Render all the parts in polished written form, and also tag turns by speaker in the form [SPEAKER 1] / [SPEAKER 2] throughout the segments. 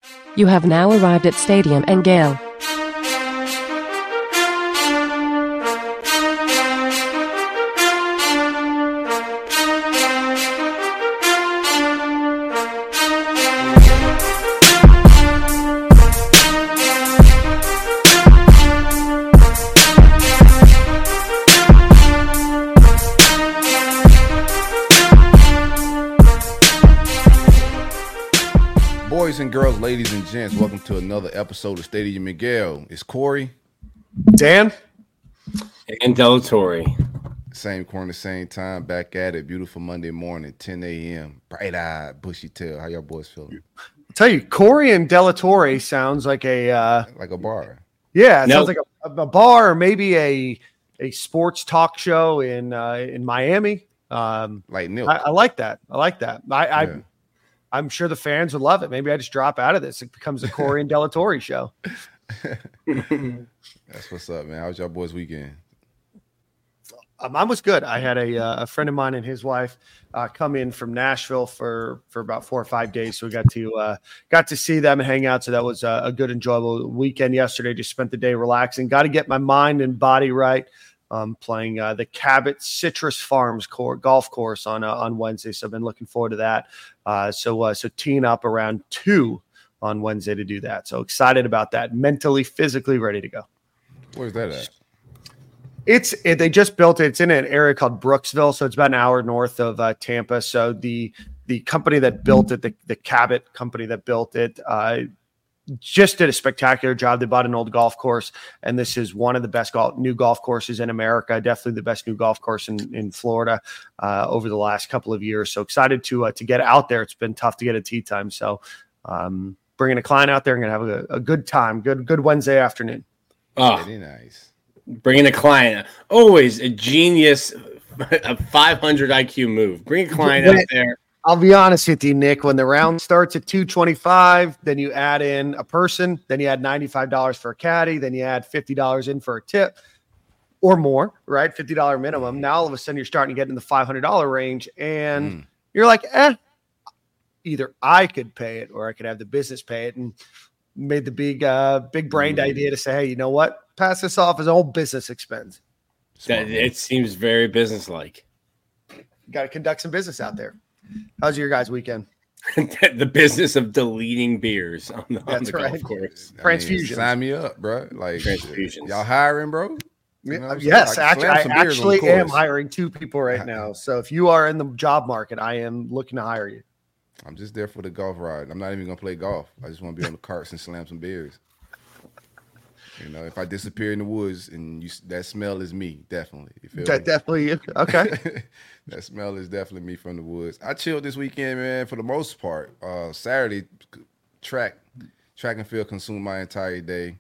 [SPEAKER 1] You have now arrived at Stadium and Gale.
[SPEAKER 2] Boys and girls, ladies and gents, welcome to another episode of Stadium Miguel. It's Corey,
[SPEAKER 3] Dan,
[SPEAKER 4] and Delatorre.
[SPEAKER 2] Same corner, same time, back at it. Beautiful Monday morning, 10 a.m. Bright-eyed, bushy tail. How y'all boys feeling?
[SPEAKER 3] I'll tell you, Corey and Delatorre sounds like a
[SPEAKER 2] bar.
[SPEAKER 3] Yeah, it sounds like a bar, or maybe a sports talk show in Miami.
[SPEAKER 2] Like Neil.
[SPEAKER 3] I like that. I'm sure the fans would love it. Maybe I just drop out of this. It becomes a Corey and Delatorre show.
[SPEAKER 2] That's what's up, man. How was y'all boys' weekend?
[SPEAKER 3] Mine was good. I had a friend of mine and his wife come in from Nashville for about 4 or 5 days. So we got to see them and hang out. So that was a good, enjoyable weekend yesterday. Just spent the day relaxing. Got to get my mind and body right. Playing the Cabot Citrus Farms golf course on Wednesday. So I've been looking forward to that. So teeing up around 2 on Wednesday to do that. So excited about that. Mentally, physically ready to go.
[SPEAKER 2] Where's that at?
[SPEAKER 3] They just built it. It's in an area called Brooksville, so it's about an hour north of Tampa. So the company that built it, the Cabot company that built it, just did a spectacular job. They bought an old golf course, and this is one of the best new golf courses in America. Definitely the best new golf course in Florida over the last couple of years. So excited to get out there. It's been tough to get a tee time. So bringing a client out there and going to have a good time. Good Wednesday afternoon.
[SPEAKER 4] Oh,
[SPEAKER 2] very nice.
[SPEAKER 4] Bringing a client, always a genius, a 500 IQ move. Bring a client out there.
[SPEAKER 3] I'll be honest with you, Nick. When the round starts at $225, then you add in a person, then you add $95 for a caddy, then you add $50 in for a tip or more, right? $50 minimum. Now all of a sudden you're starting to get in the $500 range, and you're like, either I could pay it or I could have the business pay it, and made the big brained idea to say, hey, you know what? Pass this off as old business expense.
[SPEAKER 4] It seems very businesslike.
[SPEAKER 3] Got to conduct some business out there. How's your guys' weekend?
[SPEAKER 4] The business of deleting beers on the golf course.
[SPEAKER 3] Transfusion.
[SPEAKER 2] Sign me up, bro. Like
[SPEAKER 4] transfusions.
[SPEAKER 2] Y'all hiring, bro? You know
[SPEAKER 3] yes, I actually am hiring 2 people right now. So if you are in the job market, I am looking to hire you.
[SPEAKER 2] I'm just there for the golf ride. I'm not even gonna play golf. I just want to be on the carts and slam some beers. You know, if I disappear in the woods and that smell is me, definitely. You feel me?
[SPEAKER 3] Definitely you. Okay.
[SPEAKER 2] That smell is definitely me from the woods. I chilled this weekend, man, for the most part. Saturday, track and field consumed my entire day.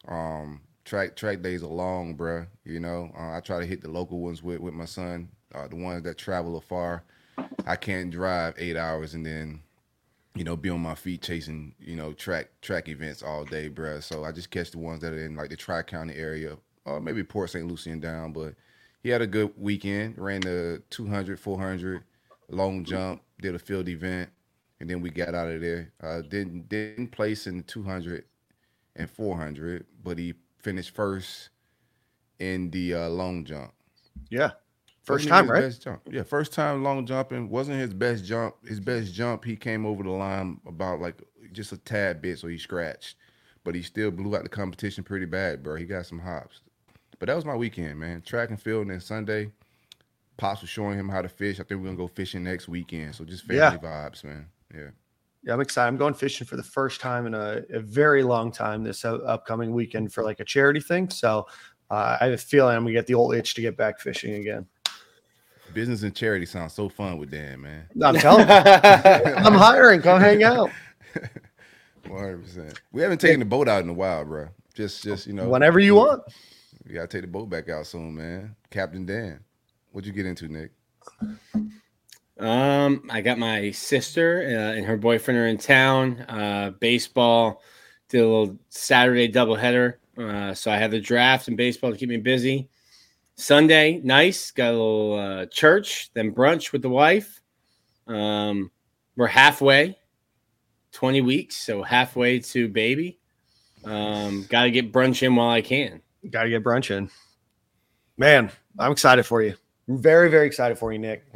[SPEAKER 2] Track days are long, bruh. You know, I try to hit the local ones with my son, the ones that travel afar. I can't drive 8 hours and then, you know, be on my feet chasing, you know, track events all day, bruh. So I just catch the ones that are in like the Tri-County area, or maybe Port St. Lucie and down. But he had a good weekend. Ran the 200, 400, long jump, did a field event, and then we got out of there. Didn't place in 200 and 400, but he finished first in the long jump.
[SPEAKER 3] Yeah. First time, right?
[SPEAKER 2] Best jump. Yeah, first time long jumping. Wasn't his best jump. His best jump, he came over the line about like just a tad bit, so he scratched. But he still blew out the competition pretty bad, bro. He got some hops. But that was my weekend, man. Track and field, and then Sunday, Pops was showing him how to fish. I think we're going to go fishing next weekend. So just family vibes, man. Yeah,
[SPEAKER 3] I'm excited. I'm going fishing for the first time in a very long time this upcoming weekend for like a charity thing. So I have a feeling I'm going to get the old itch to get back fishing again.
[SPEAKER 2] Business and charity sounds so fun with Dan, man.
[SPEAKER 3] I'm telling you. I'm hiring. Come hang out.
[SPEAKER 2] 100%. We haven't taken the boat out in a while, bro. Just you know.
[SPEAKER 3] Whenever you want.
[SPEAKER 2] You got to take the boat back out soon, man. Captain Dan. What'd you get into, Nick?
[SPEAKER 4] I got my sister and her boyfriend are in town. Baseball. Did a little Saturday doubleheader. So I had the draft and baseball to keep me busy. Sunday, nice. Got a little church, then brunch with the wife. We're halfway. 20 weeks, so halfway to baby. Got to get brunch in while I can.
[SPEAKER 3] Got to get brunch in. Man, I'm excited for you. Very, very excited for you, Nick.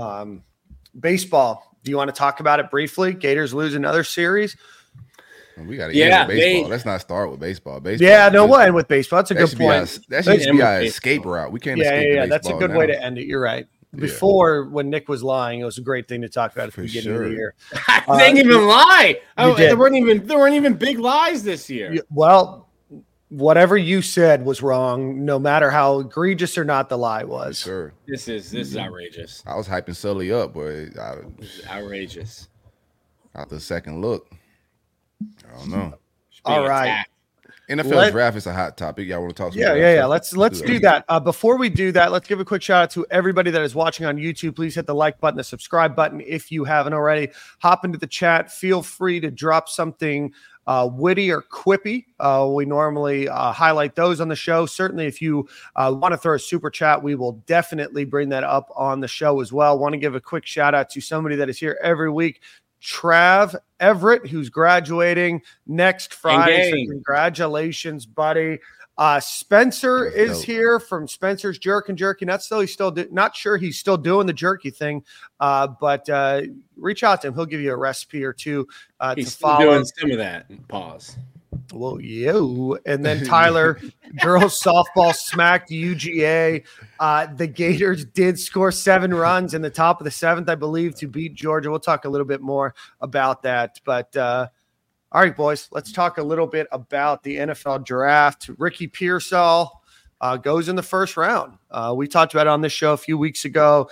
[SPEAKER 3] Baseball. Do you want to talk about it briefly? Gators lose another series.
[SPEAKER 2] We got to end with baseball. Let's not start with baseball.
[SPEAKER 3] We'll end with baseball. That's a good point.
[SPEAKER 2] That should be our escape route. We can't escape baseball.
[SPEAKER 3] That's a good way to end it. You're right. Before, when Nick was lying, it was a great thing to talk about at the beginning of the year.
[SPEAKER 4] They didn't even lie. There weren't even big lies this year.
[SPEAKER 3] Well, whatever you said was wrong, no matter how egregious or not the lie was.
[SPEAKER 2] Sure.
[SPEAKER 4] This is outrageous.
[SPEAKER 2] I was hyping Sully up, but
[SPEAKER 4] this is outrageous.
[SPEAKER 2] After the second look, I don't know.
[SPEAKER 3] All right.
[SPEAKER 2] NFL draft is a hot topic. Y'all want to talk?
[SPEAKER 3] Yeah. Let's do that. Before we do that, let's give a quick shout out to everybody that is watching on YouTube. Please hit the like button, the subscribe button if you haven't already. Hop into the chat. Feel free to drop something witty or quippy. We normally highlight those on the show. Certainly, if you want to throw a super chat, we will definitely bring that up on the show as well. Want to give a quick shout out to somebody that is here every week. Trav Everett, who's graduating next Friday. So congratulations, buddy. Spencer is here from Spencer's Jerk and Jerky. Not sure he's still doing the jerky thing, but reach out to him. He'll give you a recipe or two to follow.
[SPEAKER 4] Doing some of that. Pause.
[SPEAKER 3] Well, you. And then Tyler, girls softball smacked UGA. The Gators did score 7 runs in the top of the 7th, I believe, to beat Georgia. We'll talk a little bit more about that. But all right, boys, let's talk a little bit about the NFL draft. Ricky Pearsall goes in the first round. We talked about it on this show a few weeks ago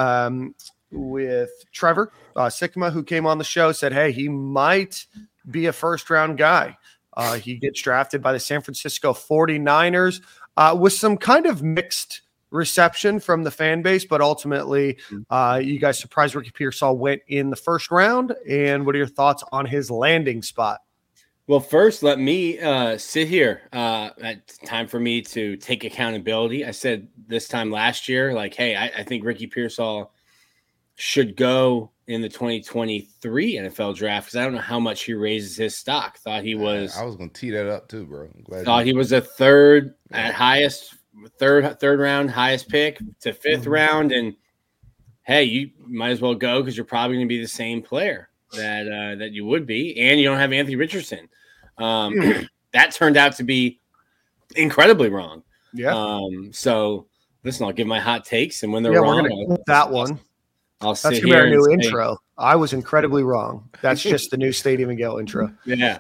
[SPEAKER 3] with Trevor Sikkema, who came on the show, said, hey, he might be a first-round guy. He gets drafted by the San Francisco 49ers with some kind of mixed reception from the fan base, but ultimately you guys surprised Ricky Pearsall went in the first round. And what are your thoughts on his landing spot?
[SPEAKER 4] Well, first, let me sit here. It's time for me to take accountability. I said this time last year, like, hey, I think Ricky Pearsall should go in the 2023 NFL draft because I don't know how much he raises his stock. Thought he was.
[SPEAKER 2] I was going to tee that up too, bro.
[SPEAKER 4] Thought he was a third round highest pick to 5th round, and hey, you might as well go because you're probably going to be the same player that you would be, and you don't have Anthony Richardson. That turned out to be incredibly wrong.
[SPEAKER 3] Yeah.
[SPEAKER 4] So listen, I'll give my hot takes, and when they're wrong,
[SPEAKER 3] we're going to clip that one.
[SPEAKER 4] That's going
[SPEAKER 3] to be our new intro. I was incredibly wrong. That's just the new Stadium and Gale intro.
[SPEAKER 4] Yeah.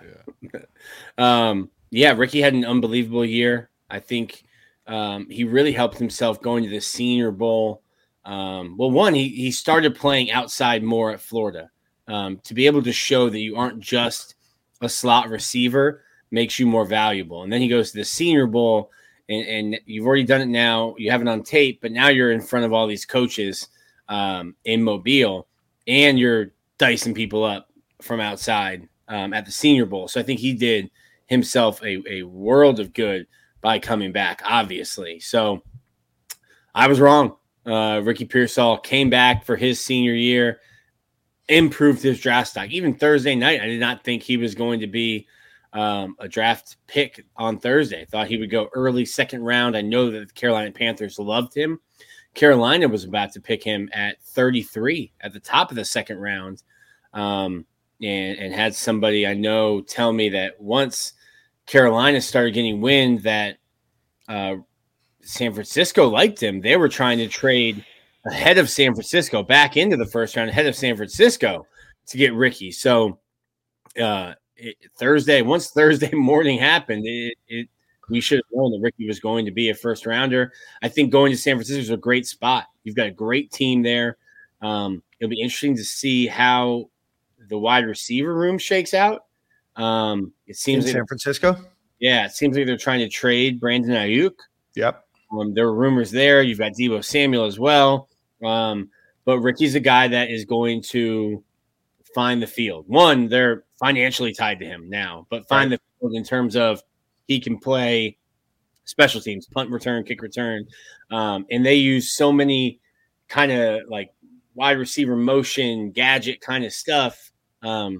[SPEAKER 4] Ricky had an unbelievable year. I think he really helped himself going to the Senior Bowl. He started playing outside more at Florida. To be able to show that you aren't just a slot receiver makes you more valuable. And then he goes to the Senior Bowl, and you've already done it now. You have it on tape, but now you're in front of all these coaches in Mobile, and you're dicing people up from outside at the Senior Bowl. So I think he did himself a world of good by coming back, obviously. So I was wrong. Ricky Pearsall came back for his senior year, improved his draft stock. Even Thursday night, I did not think he was going to be a draft pick on Thursday. I thought he would go early 2nd round. I know that the Carolina Panthers loved him. Carolina was about to pick him at 33 at the top of the 2nd round, and had somebody I know tell me that once Carolina started getting wind that San Francisco liked him, they were trying to trade ahead of San Francisco back into the first round ahead of San Francisco to get Ricky. So once Thursday morning happened, we should have known that Ricky was going to be a first rounder. I think going to San Francisco is a great spot. You've got a great team there. It'll be interesting to see how the wide receiver room shakes out. It seems
[SPEAKER 3] in San Francisco.
[SPEAKER 4] Yeah, it seems like they're trying to trade Brandon Ayuk.
[SPEAKER 3] Yep.
[SPEAKER 4] There were rumors there. You've got Deebo Samuel as well. But Ricky's a guy that is going to find the field. One, they're financially tied to him now, but find the field in terms of he can play special teams, punt return, kick return. And they use so many kind of like wide receiver motion, gadget kind of stuff. And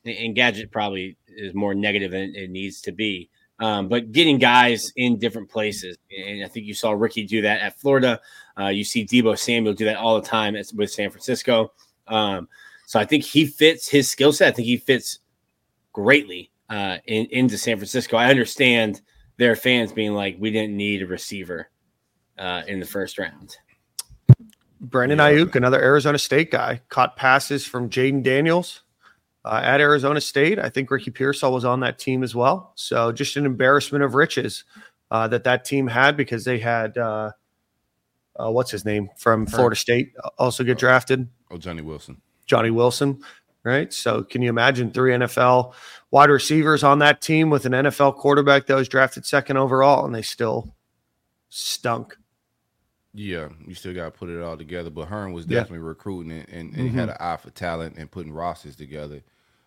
[SPEAKER 4] and gadget probably is more negative than it needs to be. But getting guys in different places, and I think you saw Ricky do that at Florida. You see Deebo Samuel do that all the time with San Francisco. So I think he fits his skill set. I think he fits greatly into San Francisco. I understand their fans being like, we didn't need a receiver in the first round.
[SPEAKER 3] Brandon Ayuk, another Arizona State guy, caught passes from Jaden Daniels at Arizona State. I think Ricky Pearsall was on that team as well. So just an embarrassment of riches that team had, because they had what's his name from Florida State also get drafted.
[SPEAKER 2] Johnny Wilson.
[SPEAKER 3] Johnny Wilson, right? So can you imagine 3 NFL wide receivers on that team with an NFL quarterback that was drafted 2nd overall, and they still stunk?
[SPEAKER 2] Yeah, you still got to put it all together. But Hearn was definitely recruiting and he had an eye for talent and putting rosters together.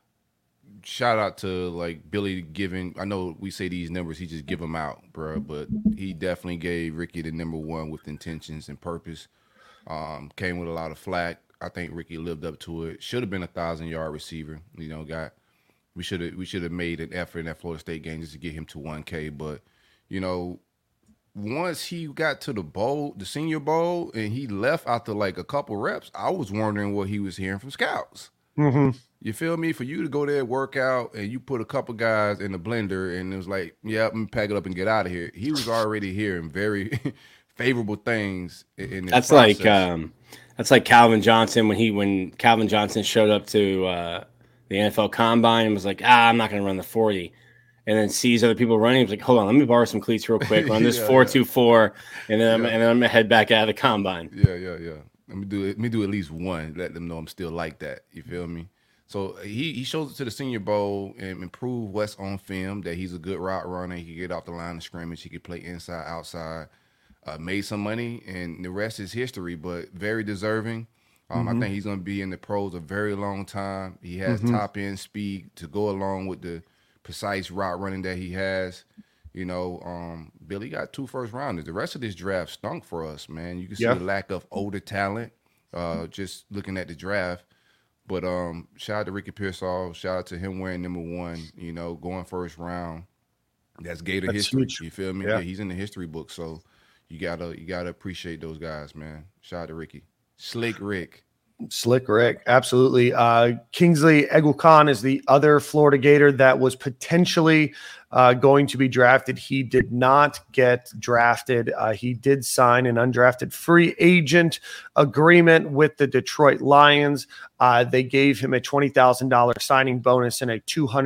[SPEAKER 2] Shout out to like Billy giving. I know we say these numbers, he just give them out, bro. But he definitely gave Ricky the number 1 with intentions and purpose. Came with a lot of flack. I think Ricky lived up to it. Should have been a 1,000-yard receiver. You know, we should have made an effort in that Florida State game just to get him to 1K. But you know, once he got to the bowl, the Senior Bowl, and he left after like a couple reps, I was wondering what he was hearing from scouts. You feel me? For you to go there, work out, and you put a couple guys in the blender, and it was like, yeah, I'm gonna pack it up and get out of here. He was already hearing very favorable things in this process.
[SPEAKER 4] That's like Calvin Johnson when Calvin Johnson showed up to the NFL Combine and was like, I'm not going to run the 40. And then sees other people running. He's like, hold on, let me borrow some cleats real quick. Run this 4.24, and then I'm going to head back out of the Combine.
[SPEAKER 2] Yeah. Let me do at least one. Let them know I'm still like that. You feel me? So he shows it to the Senior Bowl and improved what's on film, that he's a good route runner. He can get off the line of scrimmage. He can play inside, outside. Made some money, and the rest is history, but very deserving. I think he's going to be in the pros a very long time. He has top-end speed to go along with the precise route running that he has. You know, Billy got 2 first-rounders. The rest of this draft stunk for us, man. You can see the lack of older talent just looking at the draft. But shout out to Ricky Pearsall. Shout out to him wearing number 1, you know, going first round. That's Gator history. Huge. You feel me? Yeah, he's in the history book, so you gotta appreciate those guys, man. Shout out to Ricky. Slick Rick,
[SPEAKER 3] absolutely. Kingsley Eguakon is the other Florida Gator that was potentially going to be drafted. He did not get drafted. He did sign an undrafted free agent agreement with the Detroit Lions. They gave him a $20,000 signing bonus and a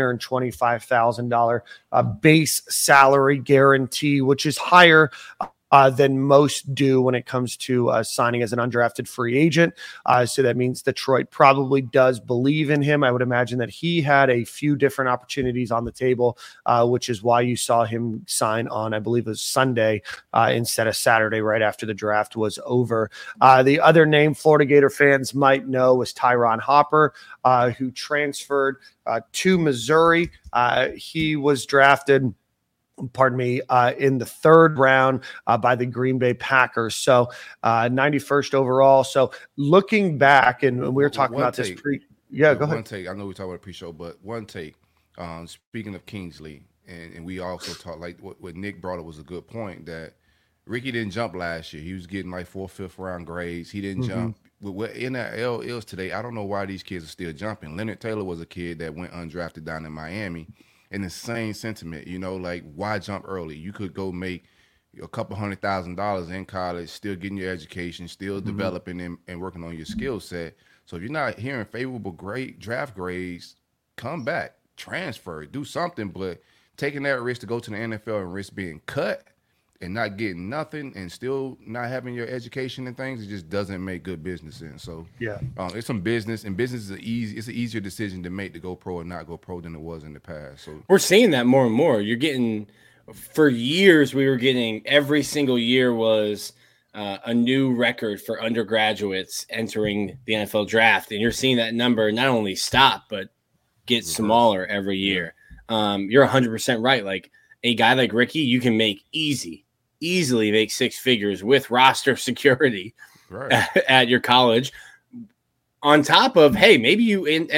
[SPEAKER 3] $225,000 base salary guarantee, which is higher than most do when it comes to signing as an undrafted free agent. So that means Detroit probably does believe in him. I would imagine that he had a few different opportunities on the table, which is why you saw him sign on, I believe it was Sunday instead of Saturday, right after the draft was over. The other name Florida Gator fans might know was Tyron Hopper, who transferred to Missouri. He was drafted in the 3rd round by the Green Bay Packers. So 91st overall. So looking back, and we were talking about this go ahead.
[SPEAKER 2] One take. I know we talked about pre-show, but one take. Speaking of Kingsley, and we also talked, like what Nick brought up was a good point, that Ricky didn't jump last year. He was getting like 4th, 5th round grades. He didn't jump. With what NIL is today, I don't know why these kids are still jumping. Leonard Taylor was a kid that went undrafted down in Miami. And the same sentiment, you know, like, why jump early? You could go make a couple $100,000 in college, still getting your education, still developing and working on your skill set. So if you're not hearing favorable draft grades, come back, transfer, do something. But taking that risk to go to the NFL and risk being cut and not getting nothing and still not having your education and things, it just doesn't make good business sense. So it's some business, and business is it's an easier decision to make to go pro or not go pro than it was in the past. So
[SPEAKER 4] we're seeing that more and more. You're getting, for years we were getting, every single year was a new record for undergraduates entering the NFL draft, and you're seeing that number not only stop but get smaller every year. You're 100% right. Like, a guy like Ricky, you can make easily make 6 figures with roster security at your college. On top of, hey, maybe you end up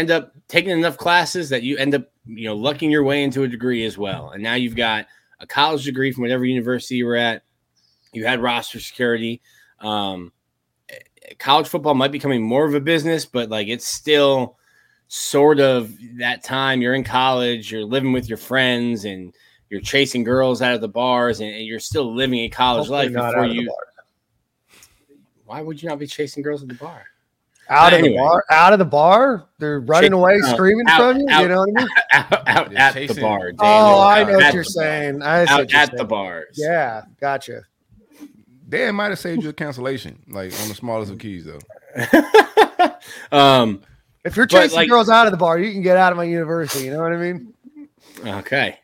[SPEAKER 4] taking enough classes that you end up, lucking your way into a degree as well. And now you've got a college degree from whatever university you were at. You had roster security. College football might be becoming more of a business, but like it's still sort of that time you're in college, you're living with your friends, and you're chasing girls out of the bars, and you're still living a college life before you. Why would you not be chasing girls at the bar?
[SPEAKER 3] Out of the bar, they're running away, screaming from you. You know what I mean?
[SPEAKER 4] Out at the bar. Daniel.
[SPEAKER 3] Oh, I know what you're saying.
[SPEAKER 4] Out at the bars.
[SPEAKER 3] Yeah, gotcha.
[SPEAKER 2] Dan might have saved you a cancellation, like on the smallest of keys, though.
[SPEAKER 3] If you're chasing girls out of the bar, you can get out of my university. You know what I mean?
[SPEAKER 4] Okay.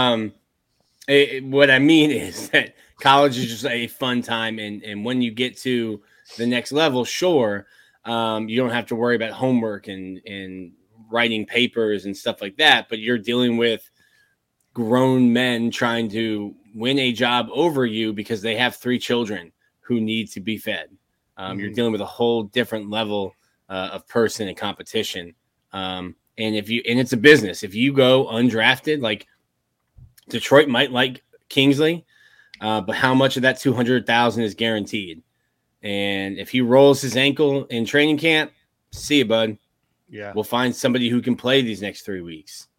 [SPEAKER 4] What I mean is that college is just a fun time, and when you get to the next level, sure, you don't have to worry about homework and writing papers and stuff like that, but you're dealing with grown men trying to win a job over you because they have 3 children who need to be fed. You're dealing with a whole different level of person and competition. And it's a business. If you go undrafted, like Detroit might like Kingsley, but how much of that $200,000 is guaranteed? And if he rolls his ankle in training camp, see you, bud.
[SPEAKER 3] Yeah,
[SPEAKER 4] we'll find somebody who can play these next 3 weeks.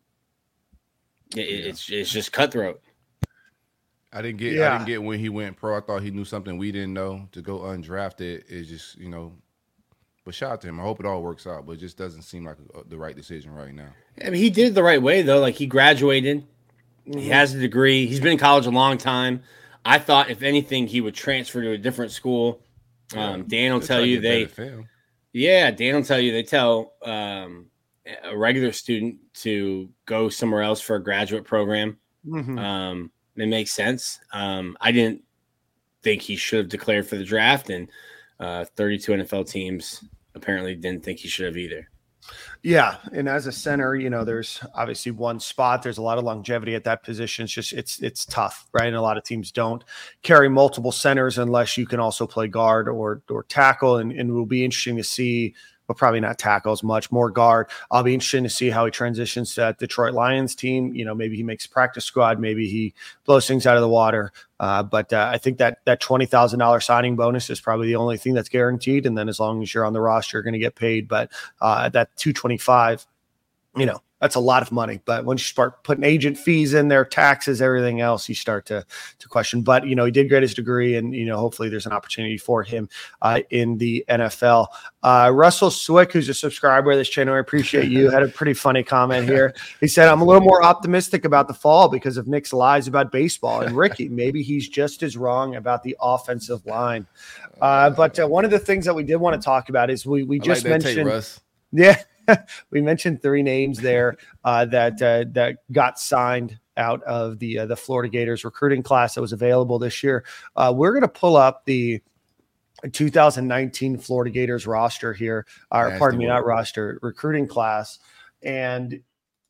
[SPEAKER 4] It's just cutthroat.
[SPEAKER 2] I didn't get when he went pro. I thought he knew something we didn't know. To go undrafted is just, but shout out to him. I hope it all works out, but it just doesn't seem like the right decision right now.
[SPEAKER 4] I mean, he did it the right way, though. Like, he graduated. He has a degree. He's been in college a long time. I thought, if anything, he would transfer to a different school. Dan will tell you they tell a regular student to go somewhere else for a graduate program. It makes sense. I didn't think he should have declared for the draft, and 32 NFL teams apparently didn't think he should have either.
[SPEAKER 3] Yeah, and as a center, there's obviously one spot. There's a lot of longevity at that position. It's just it's tough, right? And a lot of teams don't carry multiple centers unless you can also play guard or tackle. And it will be interesting to see. But probably not tackle as much, more guard. I'll be interested to see how he transitions to that Detroit Lions team. Maybe he makes practice squad. Maybe he blows things out of the water. But I think that $20,000 signing bonus is probably the only thing that's guaranteed. And then as long as you're on the roster, you're going to get paid. But that $225, that's a lot of money. But once you start putting agent fees in there, taxes, everything else, you start to question. But, he did get his degree, and, hopefully there's an opportunity for him in the NFL. Russell Swick, who's a subscriber of this channel, I appreciate you, had a pretty funny comment here. He said, I'm a little more optimistic about the fall because of Nick's lies about baseball. And Ricky, maybe he's just as wrong about the offensive line. But one of the things that we did want to talk about is we just mentioned. Russ. Yeah. We mentioned 3 names there that got signed out of the Florida Gators recruiting class that was available this year. We're going to pull up the 2019 Florida Gators roster here, not roster, recruiting class. And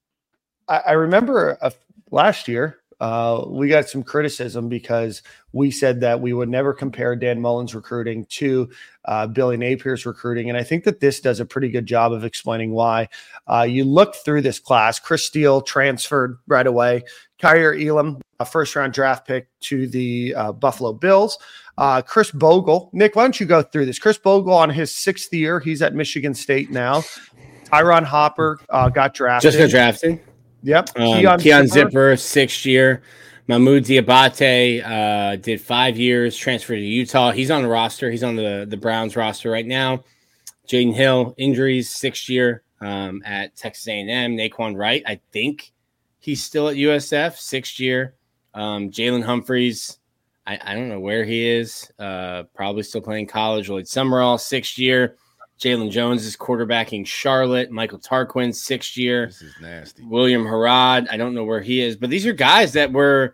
[SPEAKER 3] I remember last year, we got some criticism because we said that we would never compare Dan Mullen's recruiting to Billy Napier's recruiting. And I think that this does a pretty good job of explaining why. You look through this class, Chris Steele transferred right away. Kyer Elam, a first-round draft pick to the Buffalo Bills. Chris Bogle. Nick, why don't you go through this? Chris Bogle on his 6th year. He's at Michigan State now. Tyron Hopper got drafted.
[SPEAKER 4] Just got drafted.
[SPEAKER 3] Yep.
[SPEAKER 4] Keon Zipper, 6th year. Mahmoud Diabate did 5 years, transferred to Utah. He's on the roster. He's on the Browns roster right now. Jaden Hill, injuries, 6th year at Texas A&M. Naquan Wright, I think he's still at USF, 6th year. Jalen Humphreys, I don't know where he is. Probably still playing college. Lloyd Summerall, 6th year. Jalen Jones is quarterbacking Charlotte. Michael Tarquin, 6th year.
[SPEAKER 2] This is nasty.
[SPEAKER 4] William Harrod, I don't know where he is, but these are guys that were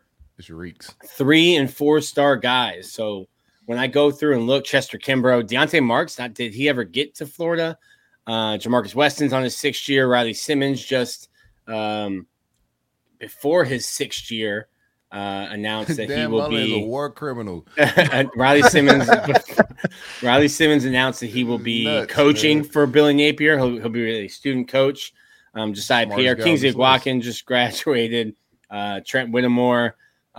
[SPEAKER 4] 3 and 4 star guys. So when I go through and look, Chester Kimbrough, Deontay Marks, did he ever get to Florida? Jamarcus Weston's on his 6th year. Riley Simmons just before his 6th year. announced that he
[SPEAKER 2] Dan
[SPEAKER 4] will
[SPEAKER 2] Mullen is a
[SPEAKER 4] be
[SPEAKER 2] war criminal.
[SPEAKER 4] Riley Simmons. Riley Simmons announced that he will be
[SPEAKER 2] Nuts,
[SPEAKER 4] coaching
[SPEAKER 2] man.
[SPEAKER 4] for Billy Napier. He'll be a student coach. Josiah
[SPEAKER 2] Smartest
[SPEAKER 4] Pierre,
[SPEAKER 2] guy on
[SPEAKER 4] Kingsley
[SPEAKER 2] this list.
[SPEAKER 4] Watkins just graduated. Trent Whittemore.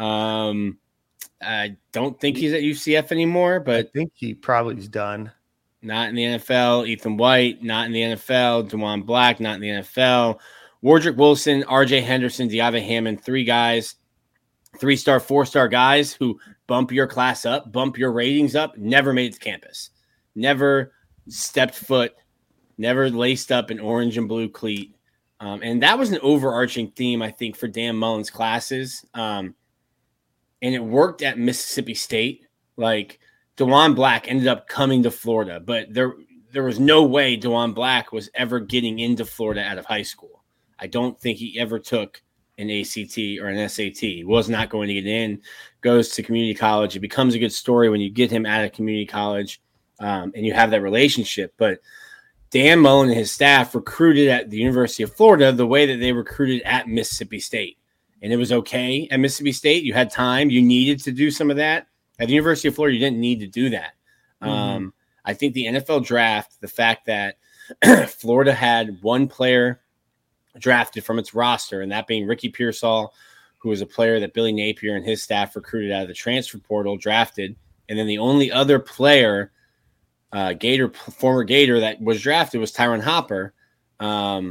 [SPEAKER 4] I don't think he's at UCF anymore,
[SPEAKER 3] I
[SPEAKER 4] but
[SPEAKER 3] think he probably is done.
[SPEAKER 4] not in the NFL. Ethan White, not in the NFL. DeJuan Black, not in the NFL. Wardrick Wilson, RJ Henderson, De'Avon Hammond, 3 guys, 3-star, 4-star guys who bump your class up, bump your ratings up, never made it to campus, never stepped foot, never laced up an orange and blue cleat. And that was an overarching theme, I think, for Dan Mullen's classes. And it worked at Mississippi State. Like, DeJuan Black ended up coming to Florida, but there was no way DeJuan Black was ever getting into Florida out of high school. I don't think he ever took an ACT or an SAT. He was not going to get in, goes to community college. It becomes a good story when you get him out of community college and you have that relationship. But Dan Mullen and his staff recruited at the University of Florida the way that they recruited at Mississippi State. And it was okay at Mississippi State. You had time. You needed to do some of that. At the University of Florida, you didn't need to do that. I think the NFL draft, the fact that Florida had one player drafted from its roster, and that being Ricky Pearsall, who was a player that Billy Napier and his staff recruited out of the transfer portal, drafted. And then the only other player, former Gator, that was drafted was Tyron Hopper out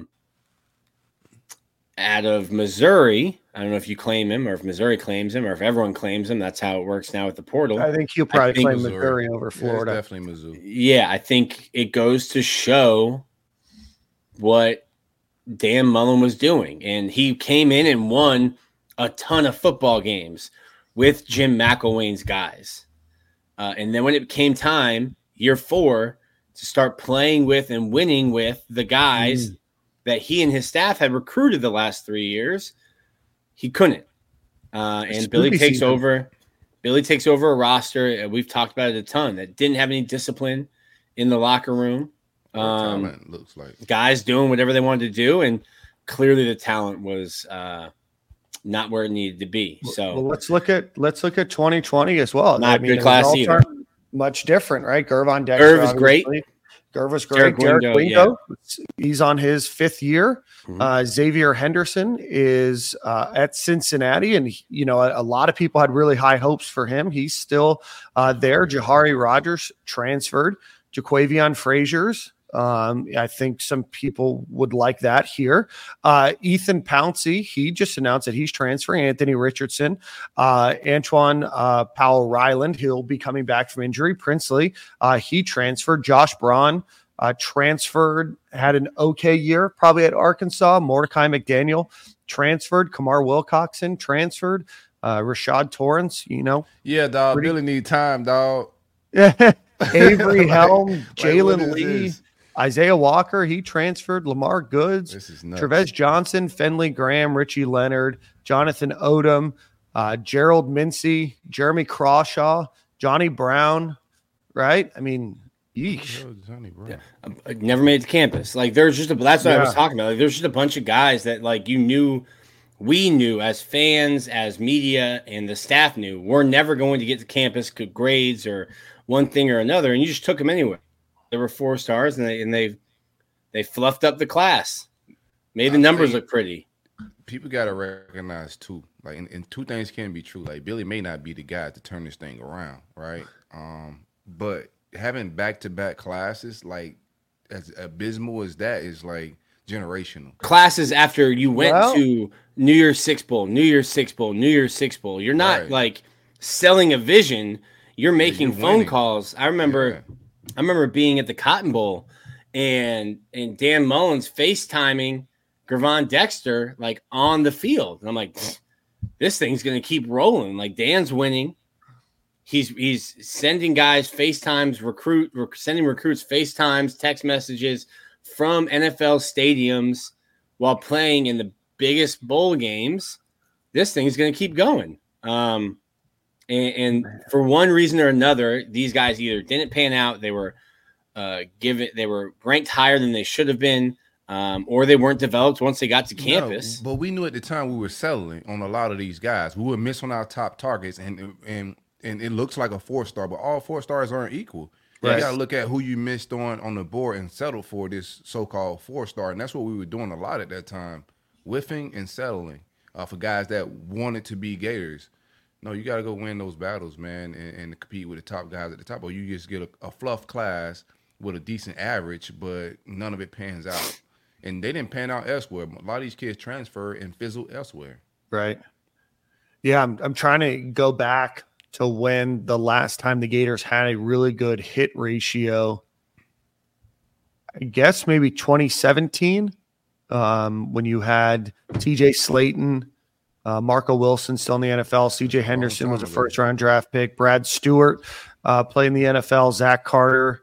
[SPEAKER 4] of Missouri. I don't know if you claim him or if Missouri claims him or if everyone claims him. That's how it works now with the portal.
[SPEAKER 3] I think he'll probably claim
[SPEAKER 2] Missouri.
[SPEAKER 3] Missouri over Florida.
[SPEAKER 2] Yeah, it's definitely Mizzou.
[SPEAKER 4] Yeah, I think it goes to show what Dan Mullen was doing. And he came in and won a ton of football games with Jim McElwain's guys. And then when it came time, year 4, to start playing with and winning with the guys that he and his staff had recruited the last 3 years, he couldn't. And Billy takes over a roster. We've talked about it a ton that didn't have any discipline in the locker room.
[SPEAKER 2] Talent looks like
[SPEAKER 4] Guys doing whatever they wanted to do, and clearly the talent was not where it needed to be. So
[SPEAKER 3] well, let's look at 2020 as well.
[SPEAKER 4] Not good class either.
[SPEAKER 3] aren't much different, right? Gervon Dexter,
[SPEAKER 4] Irv is great.
[SPEAKER 3] Gerv was great. Derek Wingo, he's on his 5th year. Xavier Henderson is at Cincinnati, and a lot of people had really high hopes for him. He's still there. Jahari Rogers transferred. Jaquavion Frazier's. I think some people would like that here. Ethan Pouncey, he just announced that he's transferring. Anthony Richardson, Antoine Powell Ryland, he'll be coming back from injury. Princely, he transferred. Josh Braun transferred, had an okay year, probably at Arkansas. Mordecai McDaniel transferred. Kamar Wilcoxon transferred. Rashad Torrance,
[SPEAKER 2] Yeah, dog. Really need time, dog.
[SPEAKER 3] Avery Helm, Jalen Lee.
[SPEAKER 2] This?
[SPEAKER 3] Isaiah Walker, he transferred. Lamar Goods,
[SPEAKER 2] This is nuts.
[SPEAKER 3] Trevez Johnson, Fenley Graham, Richie Leonard, Jonathan Odom, Gerald Mincy, Jeremy Crawshaw, Johnny Brown, right? I mean, yeesh.
[SPEAKER 2] Johnny Brown.
[SPEAKER 4] Yeah. Never made it to campus. Like, there's just that's what I was talking about. Like, there's just a bunch of guys that, like, we knew as fans, as media, and the staff knew we're never going to get to campus, good grades or one thing or another, and you just took them anyway. There were 4 stars, and they fluffed up the class, made the numbers look pretty.
[SPEAKER 2] People got to recognize too, like, and 2 things can be true. Like, Billy may not be the guy to turn this thing around, right? But having back-to-back classes, like, as abysmal as that, is like generational.
[SPEAKER 4] Classes after you went to New Year's Six Bowl, New Year's Six Bowl, New Year's Six Bowl. You're not like selling a vision. You're making phone calls. I remember being at the Cotton Bowl and Dan Mullen's FaceTiming Gervon Dexter like on the field. And I'm like, this thing's going to keep rolling. Like, Dan's winning. He's sending guys FaceTimes, sending recruits FaceTimes, text messages from NFL stadiums while playing in the biggest bowl games. This thing's going to keep going. And for one reason or another, these guys either didn't pan out, they were ranked higher than they should have been, or they weren't developed once they got to campus.
[SPEAKER 2] No, but we knew at the time we were settling on a lot of these guys. We would miss on our top targets, and it looks like a 4-star, but all 4 stars aren't equal. Right. You got to look at who you missed on the board and settled for this so-called 4-star, and that's what we were doing a lot at that time, whiffing and settling for guys that wanted to be Gators. No, you got to go win those battles, man, and compete with the top guys at the top, or you just get a fluff class with a decent average, but none of it pans out. And they didn't pan out elsewhere. A lot of these kids transfer and fizzle elsewhere.
[SPEAKER 3] Right. Yeah, I'm trying to go back to when the last time the Gators had a really good hit ratio. I guess maybe 2017, when you had TJ Slayton, Marco Wilson still in the NFL. CJ Henderson was a first-round draft pick. Brad Stewart played in the NFL. Zach Carter.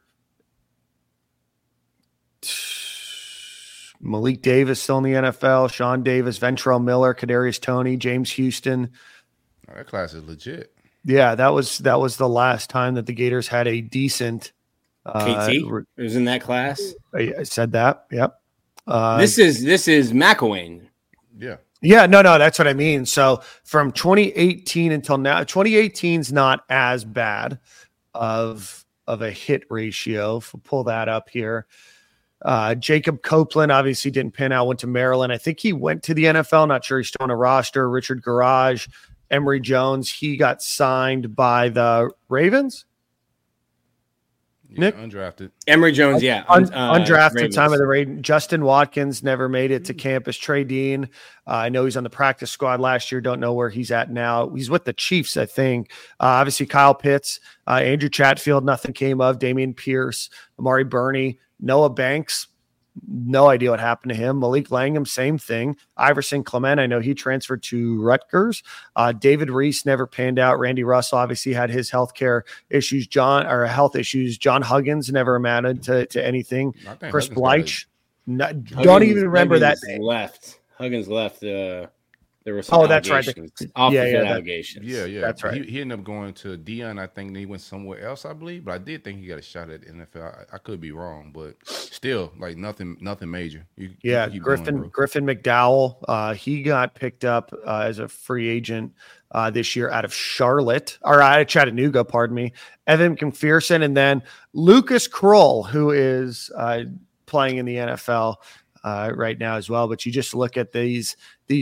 [SPEAKER 3] Malik Davis still in the NFL. Sean Davis, Ventrell Miller, Kadarius Toney, James Houston.
[SPEAKER 2] Oh, that class is legit.
[SPEAKER 3] Yeah, that was the last time that the Gators had a decent.
[SPEAKER 4] KT was in that class.
[SPEAKER 3] I said that. Yep.
[SPEAKER 4] This is McElwain.
[SPEAKER 2] Yeah.
[SPEAKER 3] Yeah, no, that's what I mean. So from 2018 until now, 2018 is not as bad of a hit ratio. If we'll pull that up here. Jacob Copeland obviously didn't pan out, went to Maryland. I think he went to the NFL. Not sure he's still on a roster. Richard Garage, Emory Jones, he got signed by the Ravens.
[SPEAKER 2] Yeah,
[SPEAKER 3] Nick?
[SPEAKER 2] Undrafted.
[SPEAKER 4] Emory Jones, yeah.
[SPEAKER 3] Undrafted
[SPEAKER 4] Ravens.
[SPEAKER 3] time of the Ravens. Justin Watkins never made it to campus. Trey Dean, I know he's on the practice squad last year. Don't know where he's at now. He's with the Chiefs, I think. Obviously, Kyle Pitts, Andrew Chatfield, nothing came of. Damian Pierce, Amari Burney, Noah Banks, no idea what happened to him. Malik Langham, same thing. Iverson Clement, I know he transferred to Rutgers. David Reese never panned out. Randy Russell obviously had his healthcare issues. Health issues. John Huggins never amounted to anything. Chris Bleich, don't even remember that name.
[SPEAKER 4] Huggins left. There was some
[SPEAKER 3] that's right.
[SPEAKER 4] Allegations.
[SPEAKER 2] Yeah.
[SPEAKER 3] That's right.
[SPEAKER 2] He ended up going to Dion. I think he went somewhere else, I believe. But I did think he got a shot at the NFL. I could be wrong, but still, like nothing major.
[SPEAKER 3] Griffin McDowell. He got picked up as a free agent this year out of Chattanooga. Pardon me. Evan McPherson, and then Lucas Kroll, who is playing in the NFL. Right now as well, but you just look at these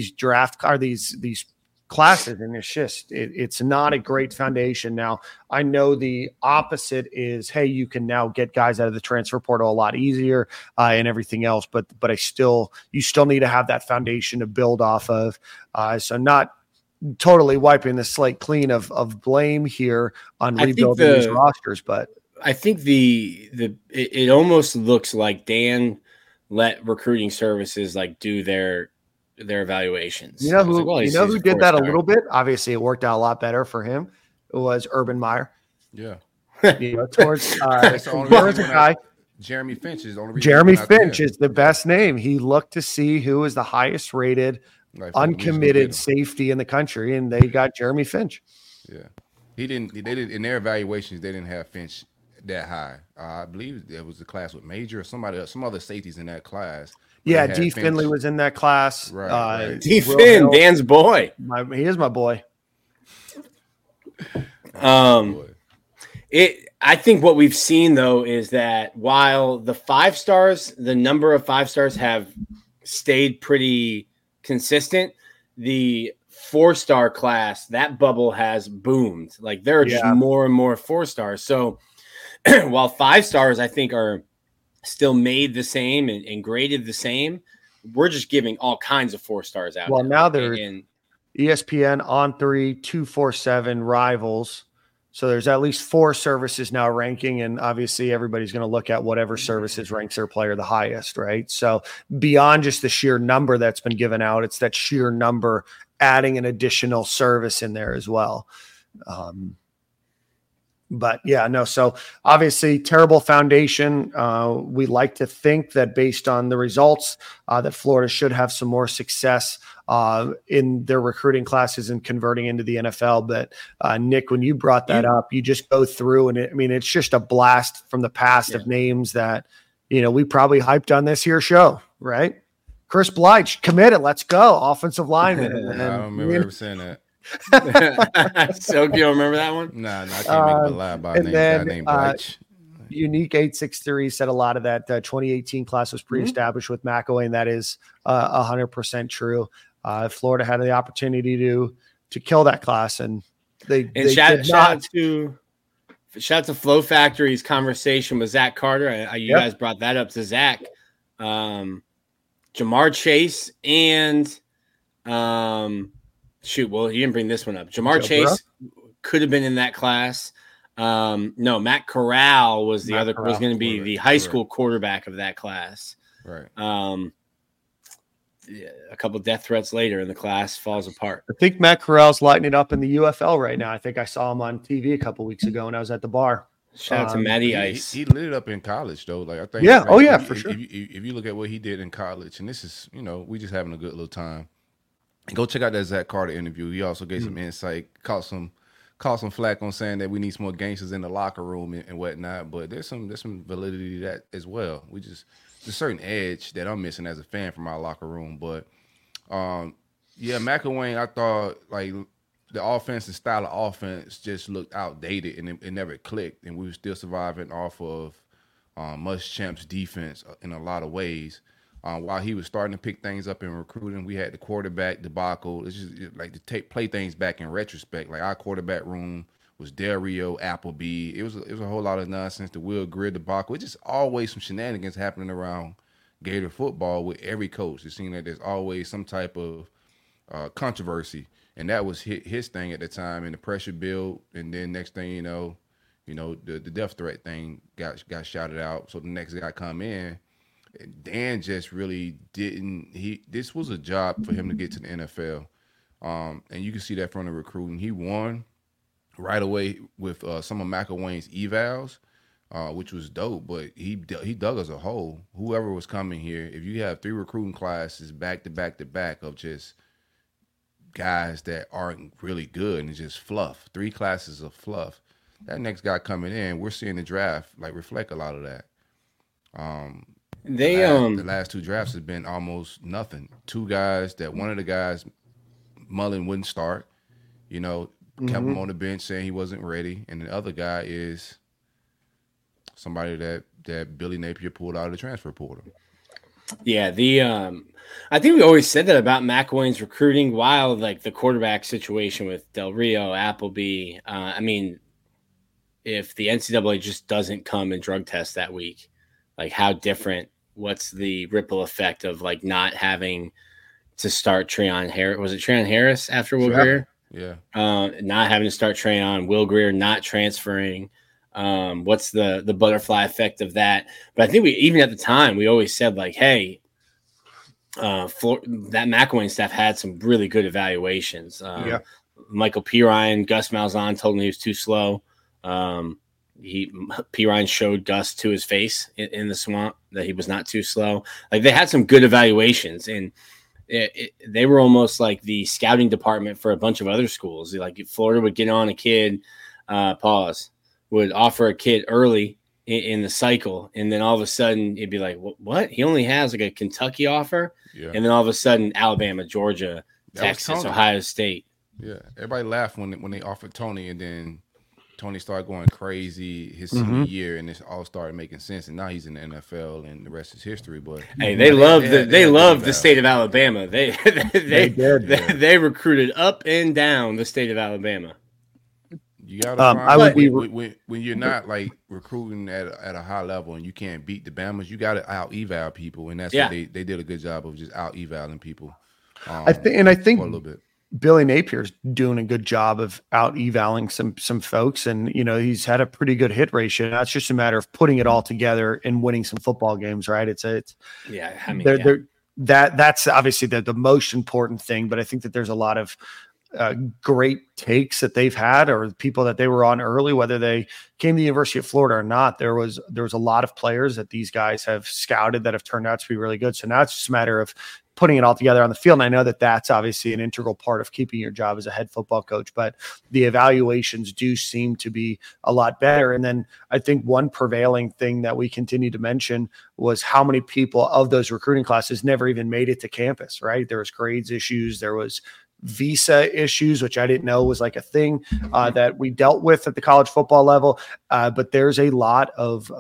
[SPEAKER 3] classes, and it's not a great foundation. Now, I know the opposite is, hey, you can now get guys out of the transfer portal a lot easier and everything else, but you still need to have that foundation to build off of. So not totally wiping the slate clean of blame here on rebuilding these rosters, but
[SPEAKER 4] I think it almost looks like Dan let recruiting services do their evaluations.
[SPEAKER 3] You know who did that a little bit? Obviously, it worked out a lot better for him. It was Urban Meyer.
[SPEAKER 2] Yeah.
[SPEAKER 3] Towards
[SPEAKER 2] Jeremy Finch is the only reason.
[SPEAKER 3] Jeremy Finch is the best name. He looked to see who was the highest rated uncommitted safety in the country, and they got Jeremy Finch.
[SPEAKER 2] Yeah. They didn't in their evaluations, they didn't have Finch that high. I believe there was a class with Major or some other safeties in that class.
[SPEAKER 3] Yeah, D. Finley was in that class.
[SPEAKER 2] Right.
[SPEAKER 4] D. Finn, Dan's boy.
[SPEAKER 3] He is my boy.
[SPEAKER 4] I think what we've seen though is that while the number of 5-stars have stayed pretty consistent, the 4-star class, that bubble has boomed. There are just more and more 4-stars. So while 5-stars, I think, are still made the same and graded the same, we're just giving all kinds of 4-stars out.
[SPEAKER 3] Well, now there's ESPN, On3, 247, Rivals. So there's at least 4 services now ranking, and obviously everybody's going to look at whatever services ranks their player the highest, right? So beyond just the sheer number that's been given out, it's that sheer number adding an additional service in there as well. But yeah, no. So obviously terrible foundation. We like to think that based on the results that Florida should have some more success in their recruiting classes and converting into the NFL. But Nick, when you brought that up, you just go through and it's just a blast from the past of names that, we probably hyped on this here show, right? Chris Blige committed. Let's go, offensive lineman.
[SPEAKER 2] I don't remember ever saying that.
[SPEAKER 4] So you don't remember that one?
[SPEAKER 2] Nah, I can't make up a lie about a guy named Blige.
[SPEAKER 3] Unique 863 said a lot of that 2018 class was pre-established with McElwain. That is 100% true. Florida had the opportunity to kill that class, and they
[SPEAKER 4] shout out to Flow Factory's conversation with Zach Carter. You guys brought that up to Zach. Jamar Chase and you didn't bring this one up. Jamar Chase could have been in that class. No, Matt Corral was was going to be the high school quarterback of that class.
[SPEAKER 2] Right.
[SPEAKER 4] A couple death threats later, and the class falls apart.
[SPEAKER 3] I think Matt Corral's lighting it up in the UFL right now. I think I saw him on TV a couple weeks ago when I was at the bar.
[SPEAKER 4] Shout out to Matty Ice.
[SPEAKER 2] He lit it up in college though. Like I think.
[SPEAKER 3] Yeah. For sure.
[SPEAKER 2] If you look at what he did in college, and this is we just having a good little time. And go check out that Zach Carter interview. He also gave some insight, caught some flack on saying that we need some more gangsters in the locker room and whatnot. But there's some validity to that as well. There's a certain edge that I'm missing as a fan from our locker room. But McElwain, I thought like the offense and style of offense just looked outdated and it never clicked. And we were still surviving off of Muschamp's defense in a lot of ways. While he was starting to pick things up in recruiting, we had the quarterback debacle. It's just like to play things back in retrospect. Like our quarterback room was Del Rio, Appleby. It was a whole lot of nonsense. The Will Greer debacle. It's just always some shenanigans happening around Gator football with every coach. It seemed like there's always some type of controversy, and that was his thing at the time. And the pressure built, and then next thing you know, the death threat thing got shouted out. So the next guy come in. Dan just really didn't. This was a job for him to get to the NFL, and you can see that from the recruiting. He won right away with some of McElwain's evals, which was dope. But he dug us a hole. Whoever was coming here, if you have 3 recruiting classes back to back to back of just guys that aren't really good and it's just fluff, 3 classes of fluff. That next guy coming in, we're seeing the draft like reflect a lot of that. The last 2 drafts has been almost nothing. 2 guys that one of the guys Mullen wouldn't start, kept him on the bench saying he wasn't ready, and the other guy is somebody that Billy Napier pulled out of the transfer portal.
[SPEAKER 4] Yeah, I think we always said that about McElwain's recruiting. While like the quarterback situation with Del Rio, Appleby, if the NCAA just doesn't come and drug test that week, like how different. What's the ripple effect of like not having to start Treon Harris? Was it Treon Harris after Will Greer?
[SPEAKER 2] Yeah.
[SPEAKER 4] Not having to start Treon, Will Greer not transferring. What's the butterfly effect of that? But I think even at the time we always said like, hey, that McElwain staff had some really good evaluations. Michael Pirine, Gus Malzahn told him he was too slow. Pirine showed Gus to his face in the swamp that he was not too slow. Like they had some good evaluations, and they were almost like the scouting department for a bunch of other schools. Like Florida would get on a kid, would offer a kid early in the cycle, and then all of a sudden it'd be like, what? He only has like a Kentucky offer, and then all of a sudden Alabama, Georgia, Texas, Ohio State.
[SPEAKER 2] Yeah, everybody laughed when they offered Tony, and then Tony started going crazy his senior year, and it all started making sense. And now he's in the NFL, and the rest is history. But
[SPEAKER 4] hey, they love the state of Alabama. They recruited up and down the state of Alabama.
[SPEAKER 2] You gotta when you're not like recruiting at a high level and you can't beat the Bamas, you gotta out eval people, and that's what they did a good job of, just out evaling people.
[SPEAKER 3] I think
[SPEAKER 2] for a little bit.
[SPEAKER 3] Billy Napier's doing a good job of out evaling some folks, and he's had a pretty good hit ratio. Now it's just a matter of putting it all together and winning some football games, right? That's obviously the most important thing, but I think that there's a lot of great takes that they've had, or people that they were on early, whether they came to the University of Florida or not. There was a lot of players that these guys have scouted that have turned out to be really good. So now it's just a matter of putting it all together on the field. And I know that that's obviously an integral part of keeping your job as a head football coach, but the evaluations do seem to be a lot better. And then I think one prevailing thing that we continue to mention was how many people of those recruiting classes never even made it to campus, right? There was grades issues. There was visa issues, which I didn't know was like a thing that we dealt with at the college football level. But there's a lot of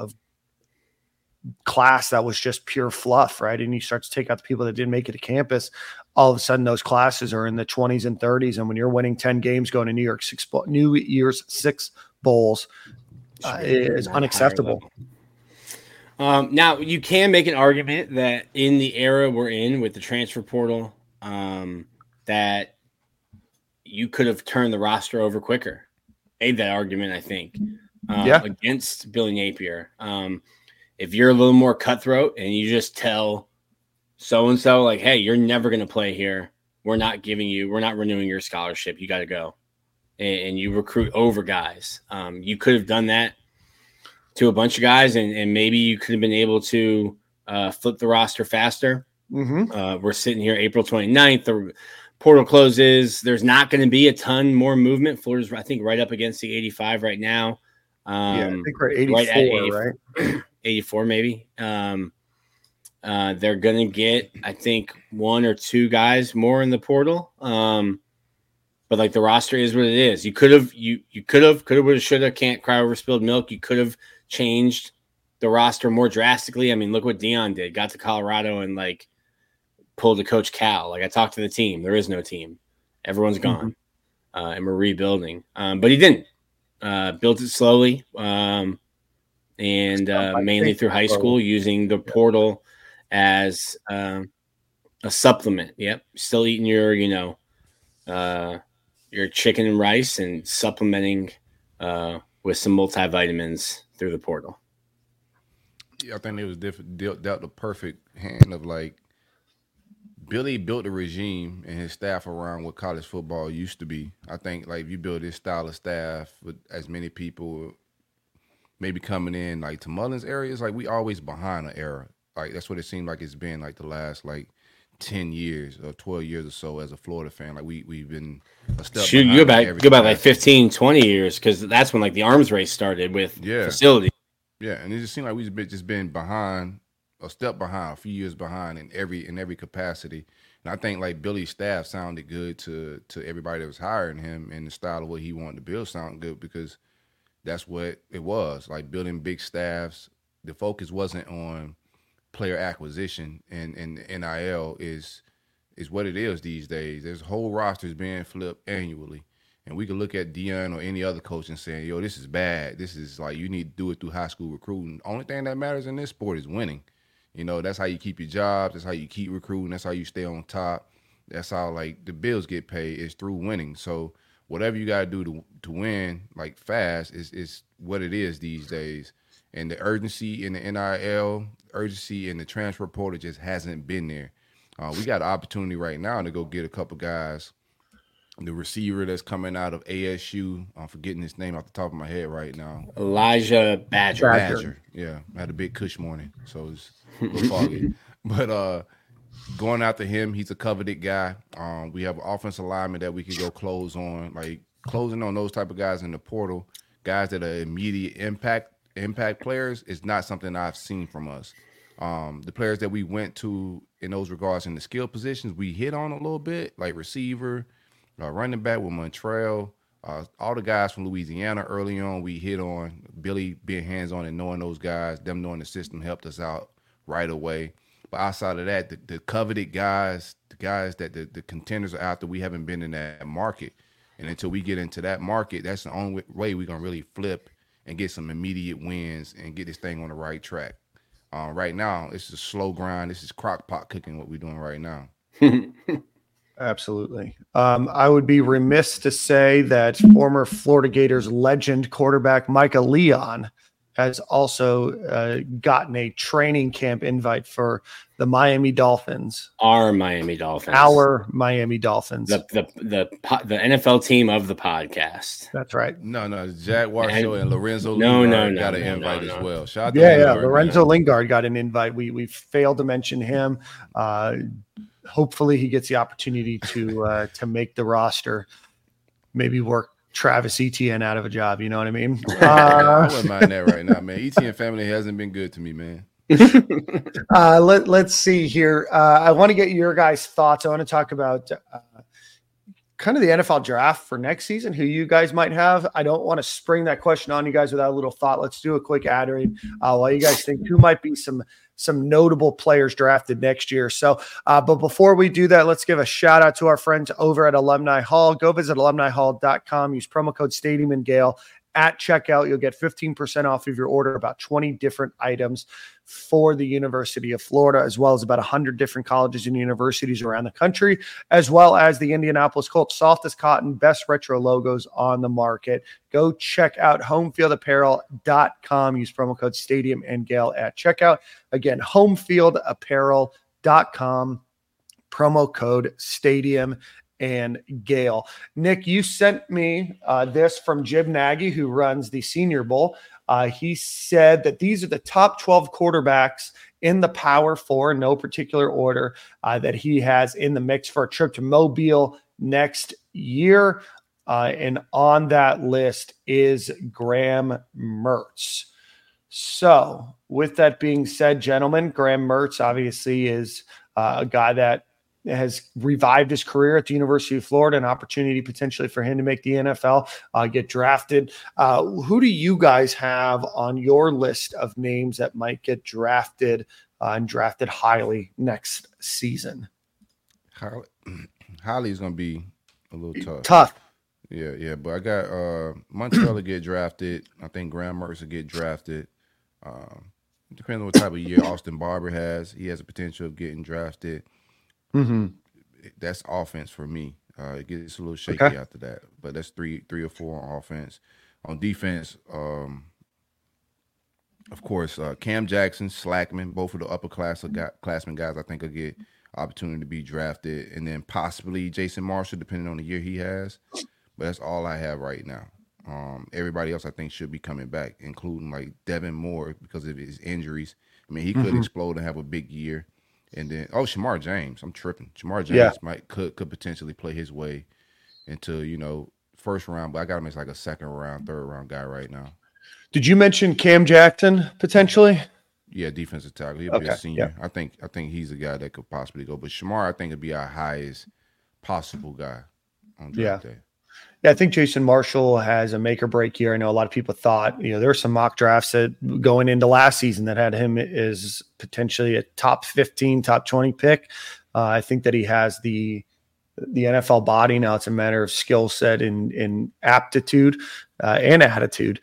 [SPEAKER 3] class that was just pure fluff, right? And you start to take out the people that didn't make it to campus, all of a sudden those classes are in the 20s and 30s. And when you're winning 10 games going to New Year's 6 bowls, it is unacceptable.
[SPEAKER 4] Now you can make an argument that in the era we're in with the transfer portal, that you could have turned the roster over quicker. Made that argument, I think, against Billy Napier. If you're a little more cutthroat and you just tell so-and-so, like, hey, you're never going to play here. We're not renewing your scholarship. You got to go. And you recruit over guys. You could have done that to a bunch of guys, and maybe you could have been able to flip the roster faster. Mm-hmm. We're sitting here April 29th. The portal closes. There's not going to be a ton more movement. Florida's, I think, right up against the 85 right now.
[SPEAKER 3] I think we're 84, right? At 84,
[SPEAKER 4] right? 84 maybe. They're going to get, I think, 1 or 2 guys more in the portal. But like the roster is what it is. You could have, would have, should have, can't cry over spilled milk. You could have changed the roster more drastically. I mean, look what Dion did. Got to Colorado and like pulled a Coach Cal. Like I talked to the team. There is no team. Everyone's gone. And we're rebuilding. But he didn't. Built it slowly. And mainly through high school, using the portal as a supplement. Yep, still eating your chicken and rice and supplementing with some multivitamins through the portal.
[SPEAKER 2] Yeah, I think it was dealt the perfect hand of like Billy built a regime and his staff around what college football used to be. I think like if you build this style of staff with as many people maybe coming in like to Mullen's area, it's like we always behind an era. Like that's what it seemed like it's been like the last like 10 years or 12 years or so as a Florida fan. Like we've been a step behind.
[SPEAKER 4] You go back like 15, 20 years because that's when like the arms race started with facility.
[SPEAKER 2] Yeah, and it just seemed like we've been behind, a step behind, a few years behind in every capacity. And I think like Billy's staff sounded good to everybody that was hiring him, and the style of what he wanted to build sounded good because that's what it was, like building big staffs. The focus wasn't on player acquisition, and NIL is what it is these days. There's whole rosters being flipped annually. And we could look at Dion or any other coach and say, yo, this is bad. This is like you need to do it through high school recruiting. Only thing that matters in this sport is winning. You know, that's how you keep your jobs. That's how you keep recruiting. That's how you stay on top. That's how, like, the bills get paid is through winning. So whatever you got to do to win, like, fast is what it is these days. And the urgency in the NIL, urgency in the transfer portal just hasn't been there. We got an opportunity right now to go get a couple guys. The receiver that's coming out of ASU, I'm forgetting his name off the top of my head right now.
[SPEAKER 4] Elijah Badger.
[SPEAKER 2] Yeah, I had a big Kush morning, so it's a little foggy. But going after him, he's a coveted guy. We have an offensive lineman that we can go close on, like closing on those type of guys in the portal, guys that are immediate impact players is not something I've seen from us. The players that we went to in those regards in the skill positions, we hit on a little bit, like receiver, running back with Montreal, all the guys from Louisiana early on we hit on. Billy being hands-on and knowing those guys, them knowing the system helped us out right away. But outside of that, the coveted guys, the guys that the contenders are after, we haven't been in that market. And until we get into that market, that's the only way we're going to really flip and get some immediate wins and get this thing on the right track. Right now, it's a slow grind. This is crock pot cooking what we're doing right now.
[SPEAKER 3] Absolutely. I would be remiss to say that former Florida Gators legend quarterback Micah Leon has also gotten a training camp invite for the Miami Dolphins.
[SPEAKER 4] Our Miami Dolphins. The NFL team of the podcast.
[SPEAKER 3] That's right.
[SPEAKER 2] No, Jaguar Show and Lorenzo Lingard got an invite as well. Shout out to
[SPEAKER 3] Lorenzo Lingard got an invite. We failed to mention him. hopefully he gets the opportunity to make the roster, let work Travis Etienne out of a job. You know what I mean?
[SPEAKER 2] I wouldn't mind that right now, man. Etienne family hasn't been good to me, man.
[SPEAKER 3] Let's see here. I want to get your guys' thoughts. I want to talk about kind of the NFL draft for next season, who you guys might have. I don't want to spring that question on you guys without a little thought. Let's do a quick ad read while you guys think who might be some notable players drafted next year. So, but before we do that, let's give a shout out to our friends over at Alumni Hall. Go visit alumnihall.com. Use promo code Stadium and Gale at checkout. You'll get 15% off of your order, about 20 different items for the University of Florida, as well as about 100 different colleges and universities around the country, as well as the Indianapolis Colts, softest cotton, best retro logos on the market. Go check out homefieldapparel.com. Use promo code Stadium and Gale at checkout. Again, homefieldapparel.com, promo code Stadium and Gale. Nick, you sent me this from Jim Nagy, who runs the Senior Bowl. He said that these are the top 12 quarterbacks in the Power Four, in no particular order, that he has in the mix for a trip to Mobile next year. And on that list is Graham Mertz. So with that being said, gentlemen, Graham Mertz obviously is a guy that has revived his career at the University of Florida, an opportunity potentially for him to make the NFL, get drafted. Who do you guys have on your list of names that might get drafted and drafted highly next season?
[SPEAKER 2] Highly is going to be a little
[SPEAKER 3] Tough.
[SPEAKER 2] Yeah. But I got Montreal to get drafted. I think Graham Mertz will get drafted. Depending on what type of year Austin Barber has, he has a potential of getting drafted.
[SPEAKER 3] Mm-hmm.
[SPEAKER 2] That's offense for me. It gets a little shaky after that, but that's three or four on offense. On defense, of course, Cam Jackson, Slackman, both of the upperclassmen guys, I think will get opportunity to be drafted, and then possibly Jason Marshall, depending on the year he has. But that's all I have right now. Everybody else I think should be coming back, including like Devin Moore because of his injuries. I mean, he could explode and have a big year. And then, Shamar James. I'm tripping. Shamar James could potentially play his way into, first round, but I got him as like a second round, third round guy right now.
[SPEAKER 3] Did you mention Cam Jackson potentially?
[SPEAKER 2] Yeah, defensive tackle. He'll be a senior. Yeah. I think he's a guy that could possibly go. But Shamar, I think, would be our highest possible guy on draft day.
[SPEAKER 3] Yeah, I think Jason Marshall has a make or break year. I know a lot of people thought, there were some mock drafts that going into last season that had him as potentially a top 15, top 20 pick. I think that he has the NFL body. Now it's a matter of skill set and aptitude and attitude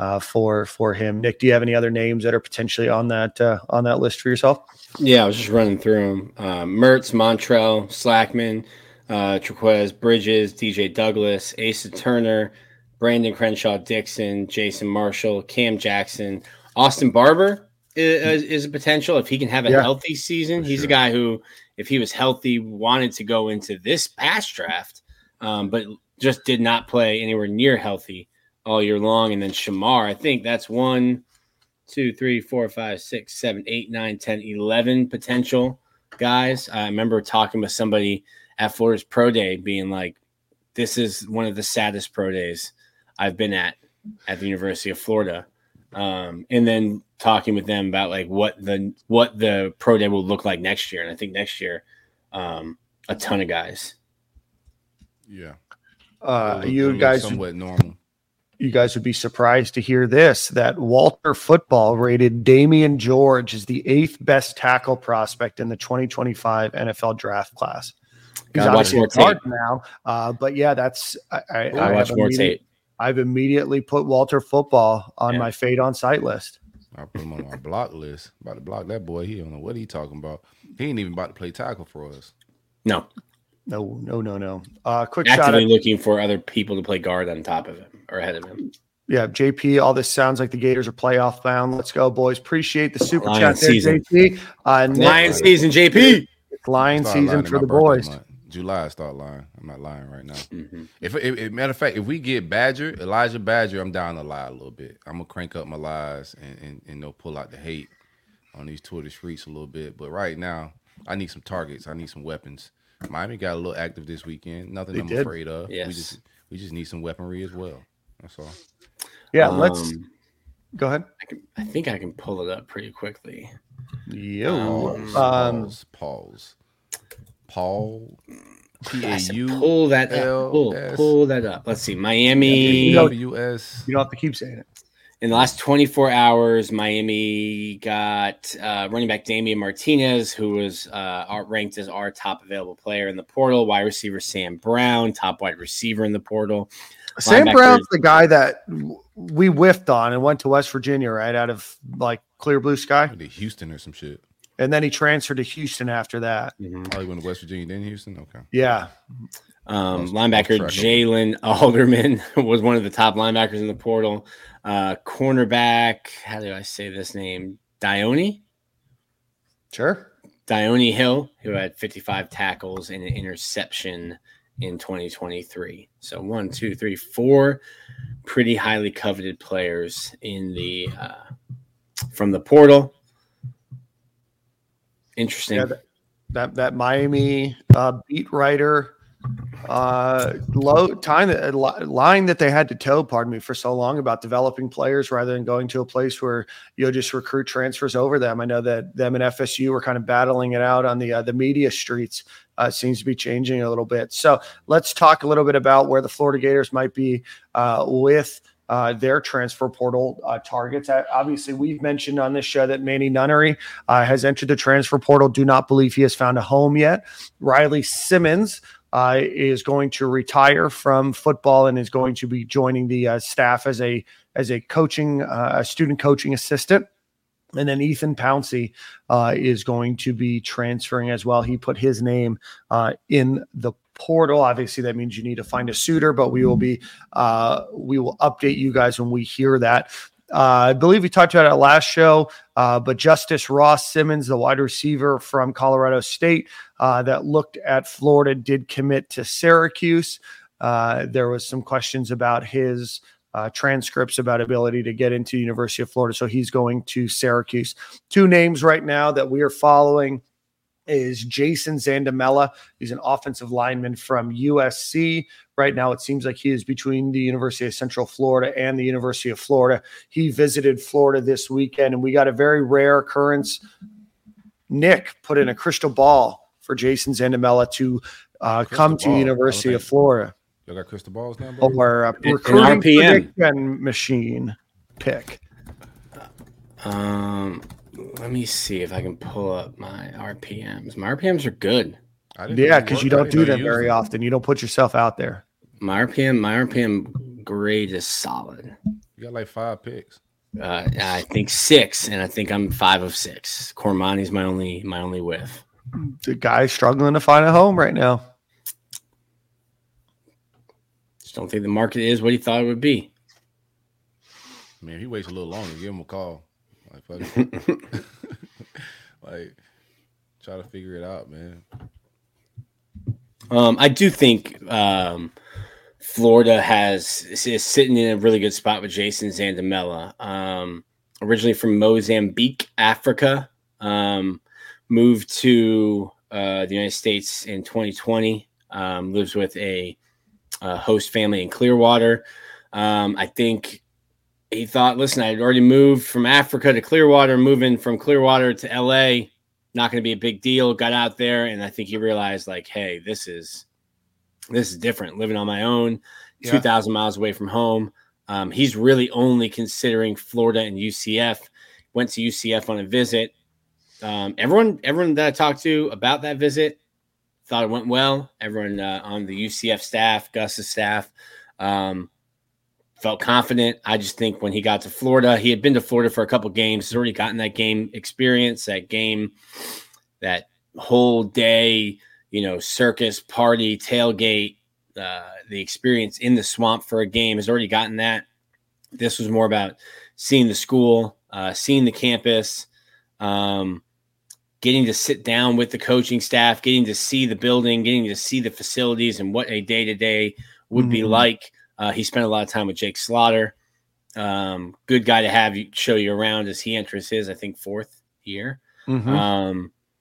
[SPEAKER 3] for him. Nick, do you have any other names that are potentially on that list for yourself?
[SPEAKER 4] Yeah, I was just running through them. Mertz, Montrell, Slackman, Traquez Bridges, DJ Douglas, Asa Turner, Brandon Crenshaw Dixon, Jason Marshall, Cam Jackson, Austin Barber is a potential if he can have a healthy season. He's a guy who, if he was healthy, wanted to go into this past draft, but just did not play anywhere near healthy all year long. And then Shamar, I think that's 1, 2, 3, 4, 5, 6, 7, 8, 9, 10, 11 potential guys. I remember talking with somebody at Florida's Pro Day being like, this is one of the saddest pro days I've been at the University of Florida. And then talking with them about like what the pro day will look like next year. And I think next year, a ton of guys.
[SPEAKER 2] Yeah.
[SPEAKER 3] You guys
[SPEAKER 2] somewhat normal.
[SPEAKER 3] You guys would be surprised to hear this, that Walter Football rated Damian George as the 8th best tackle prospect in the 2025 NFL draft class. He's obviously a guard now, but yeah, that's I watch more tape. I've immediately put Walter Football on my fade on site list.
[SPEAKER 2] I put him on my block list. About to block that boy. He don't know what he talking about. He ain't even about to play tackle for us.
[SPEAKER 4] No.
[SPEAKER 3] Quick
[SPEAKER 4] shot.
[SPEAKER 3] Actively
[SPEAKER 4] looking for other people to play guard on top of him or ahead of him.
[SPEAKER 3] Yeah, JP, all this sounds like the Gators are playoff bound. Let's go, boys. Appreciate the super
[SPEAKER 4] Lion
[SPEAKER 3] chat there,
[SPEAKER 4] season.
[SPEAKER 3] JP.
[SPEAKER 4] Lion season, JP.
[SPEAKER 3] It's Lion season for the boys.
[SPEAKER 2] July, I start lying. I'm not lying right now. Mm-hmm. If matter of fact, if we get Elijah Badger, I'm down to lie a little bit. I'm gonna crank up my lies and pull out the hate on these Twitter streets a little bit. But right now, I need some targets. I need some weapons. Miami got a little active this weekend. Nothing I'm afraid of.
[SPEAKER 4] Yes.
[SPEAKER 2] We just need some weaponry as well. That's all.
[SPEAKER 3] Yeah, let's go ahead.
[SPEAKER 4] I think I can pull it up pretty quickly.
[SPEAKER 2] Pause. Paul. P-A-U.
[SPEAKER 4] Pull that up. Pull that up. Let's see. Miami.
[SPEAKER 2] W-S.
[SPEAKER 3] You don't have to keep saying it.
[SPEAKER 4] In the last 24 hours, Miami got running back Damian Martinez, who was ranked as our top available player in the portal. Wide receiver Sam Brown, top wide receiver in the portal.
[SPEAKER 3] Sam Brown's the guy that we whiffed on and went to West Virginia, right, out of like clear blue sky.
[SPEAKER 2] To Houston or some shit.
[SPEAKER 3] And then he transferred to Houston after that.
[SPEAKER 2] Mm-hmm. Oh, he went to West Virginia, then Houston? Okay.
[SPEAKER 3] Yeah.
[SPEAKER 4] Linebacker Jalen Alderman was one of the top linebackers in the portal. Cornerback, how do I say this name? Dione?
[SPEAKER 3] Sure.
[SPEAKER 4] Dione Hill, who had 55 tackles and an interception in 2023. So 1, 2, 3, 4 pretty highly coveted players in the from the portal. Interesting.
[SPEAKER 3] Yeah, that Miami beat writer line that they had to toe, for so long about developing players rather than going to a place where you'll just recruit transfers over them. I know that them and FSU were kind of battling it out on the media streets. Seems to be changing a little bit. So let's talk a little bit about where the Florida Gators might be with their transfer portal targets. Obviously, we've mentioned on this show that Manny Nunnery has entered the transfer portal. Do not believe he has found a home yet. Riley Simmons is going to retire from football and is going to be joining the staff as a coaching student coaching assistant. And then Ethan Pouncey is going to be transferring as well. He put his name in the portal. Obviously, that means you need to find a suitor, but we will update you guys when we hear that. I believe we talked about it last show, but Justice Ross Simmons, the wide receiver from Colorado State that looked at Florida, did commit to Syracuse. There was some questions about his transcripts about ability to get into University of Florida, so he's going to Syracuse. Two names right now that we are following is Jason Zandamela. He's an offensive lineman from USC. Right now, it seems like he is between the University of Central Florida and the University of Florida. He visited Florida this weekend, and we got a very rare occurrence. Nick put in a crystal ball for Jason Zandamela to come to University of Florida.
[SPEAKER 2] You got crystal balls now,
[SPEAKER 3] bro? Or a recruiting prediction machine pick.
[SPEAKER 4] Let me see if I can pull up my RPMs. My RPMs are good.
[SPEAKER 3] Yeah, because you don't do them very often. You don't put yourself out there.
[SPEAKER 4] My RPM grade is solid.
[SPEAKER 2] You got like 5 picks.
[SPEAKER 4] I think 6, and I think I'm 5 of 6. Cormani's my only whiff.
[SPEAKER 3] The guy's struggling to find a home right now.
[SPEAKER 4] Just don't think the market is what he thought it would be.
[SPEAKER 2] Man, he waits a little longer. Give him a call. Like, like, try to figure it out, man.
[SPEAKER 4] I do think Florida is sitting in a really good spot with Jason Zandamela. Originally from Mozambique, Africa, moved to the United States in 2020. Lives with a host family in Clearwater. I think he thought, listen, I'd already moved from Africa to Clearwater, moving from Clearwater to LA, not going to be a big deal. Got out there, and I think he realized, like, hey, this is different. Living on my own, 2,000 miles away from home. He's really only considering Florida and UCF. Went to UCF on a visit. Everyone that I talked to about that visit thought it went well. Everyone on the UCF staff, Gus's staff, felt confident. I just think when he got to Florida, he had been to Florida for a couple games. He's already gotten that game experience, that whole day, circus, party, tailgate, the experience in the swamp for a game. Has already gotten that. This was more about seeing the school, seeing the campus, getting to sit down with the coaching staff, getting to see the building, getting to see the facilities and what a day-to-day would be like. He spent a lot of time with Jake Slaughter. Good guy to have show you around as he enters his, I think, 4th year.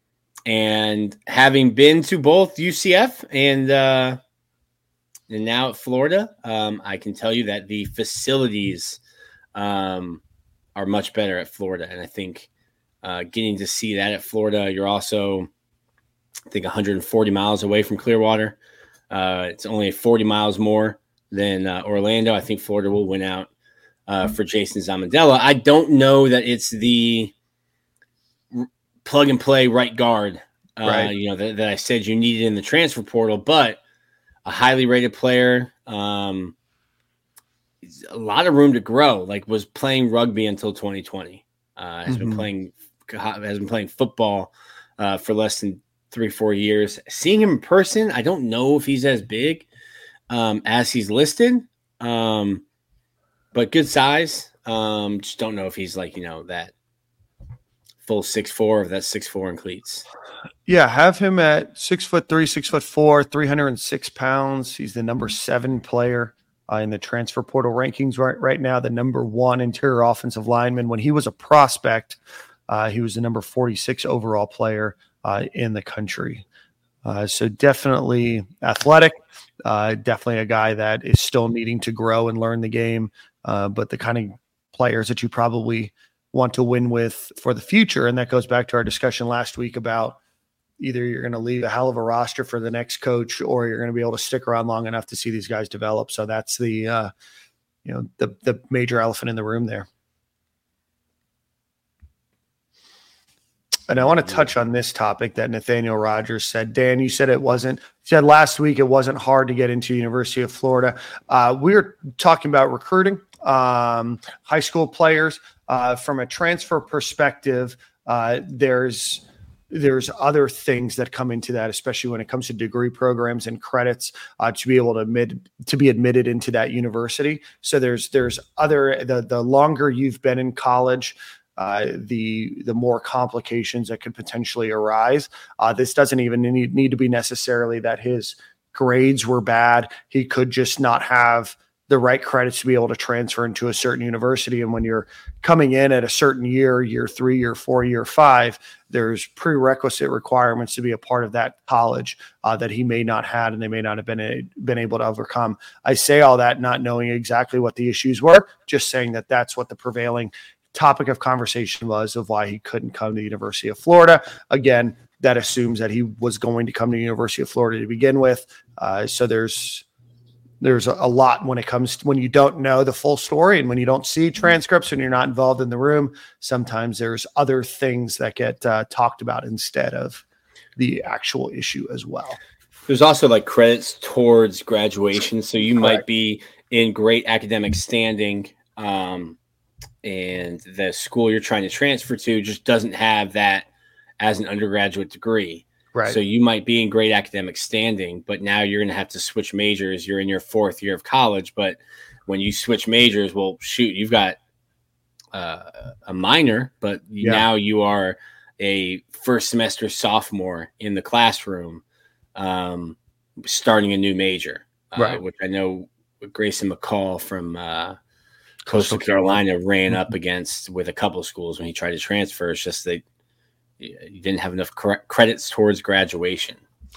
[SPEAKER 4] And having been to both UCF and now at Florida, I can tell you that the facilities are much better at Florida. And I think getting to see that at Florida, you're also, I think, 140 miles away from Clearwater. It's only 40 miles more than Orlando. I think Florida will win out for Jason Zamandela. I don't know that it's the plug and play right guard,
[SPEAKER 3] Right.
[SPEAKER 4] that I said you needed in the transfer portal, but a highly rated player, a lot of room to grow. Like, was playing rugby until 2020. Has been playing football for less than 3-4 years. Seeing him in person, I don't know if he's as big as he's listed, but good size. Just don't know if he's like, that full 6'4", or that's 6'4" in cleats.
[SPEAKER 3] Yeah, have him at 6'3", 6'4", 306 pounds. He's the number 7 player in the transfer portal rankings right now, the number 1 interior offensive lineman. When he was a prospect, he was the number 46 overall player in the country. So definitely athletic, definitely a guy that is still needing to grow and learn the game, but the kind of players that you probably want to win with for the future. And that goes back to our discussion last week about either you're going to leave a hell of a roster for the next coach, or you're going to be able to stick around long enough to see these guys develop. So that's the major elephant in the room there. And I want to touch on this topic that Nathaniel Rogers said. Dan, you said last week it wasn't hard to get into University of Florida. We were talking about recruiting high school players from a transfer perspective. There's other things that come into that, especially when it comes to degree programs and credits to be able to be admitted into that university. So there's the longer you've been in college, the more complications that could potentially arise. This doesn't even need to be necessarily that his grades were bad. He could just not have the right credits to be able to transfer into a certain university. And when you're coming in at a certain year 3, year 4, year 5, there's prerequisite requirements to be a part of that college that he may not had, and they may not have been able to overcome. I say all that not knowing exactly what the issues were, just saying that that's what the prevailing topic of conversation was, of why he couldn't come to the University of Florida. Again, that assumes that he was going to come to the University of Florida to begin with. So there's a lot when you don't know the full story, and when you don't see transcripts and you're not involved in the room. Sometimes there's other things that get talked about instead of the actual issue as well.
[SPEAKER 4] There's also like credits towards graduation. So you might be in great academic standing, and the school you're trying to transfer to just doesn't have that as an undergraduate degree.
[SPEAKER 3] Right.
[SPEAKER 4] So you might be in great academic standing, but now you're going to have to switch majors. You're in your 4th year of college, but when you switch majors, well, shoot, you've got a minor, but now you are a first semester sophomore in the classroom, starting a new major, which I know Grayson McCall from Coastal Carolina ran up against with a couple of schools when he tried to transfer. It's just that you didn't have enough credits towards graduation.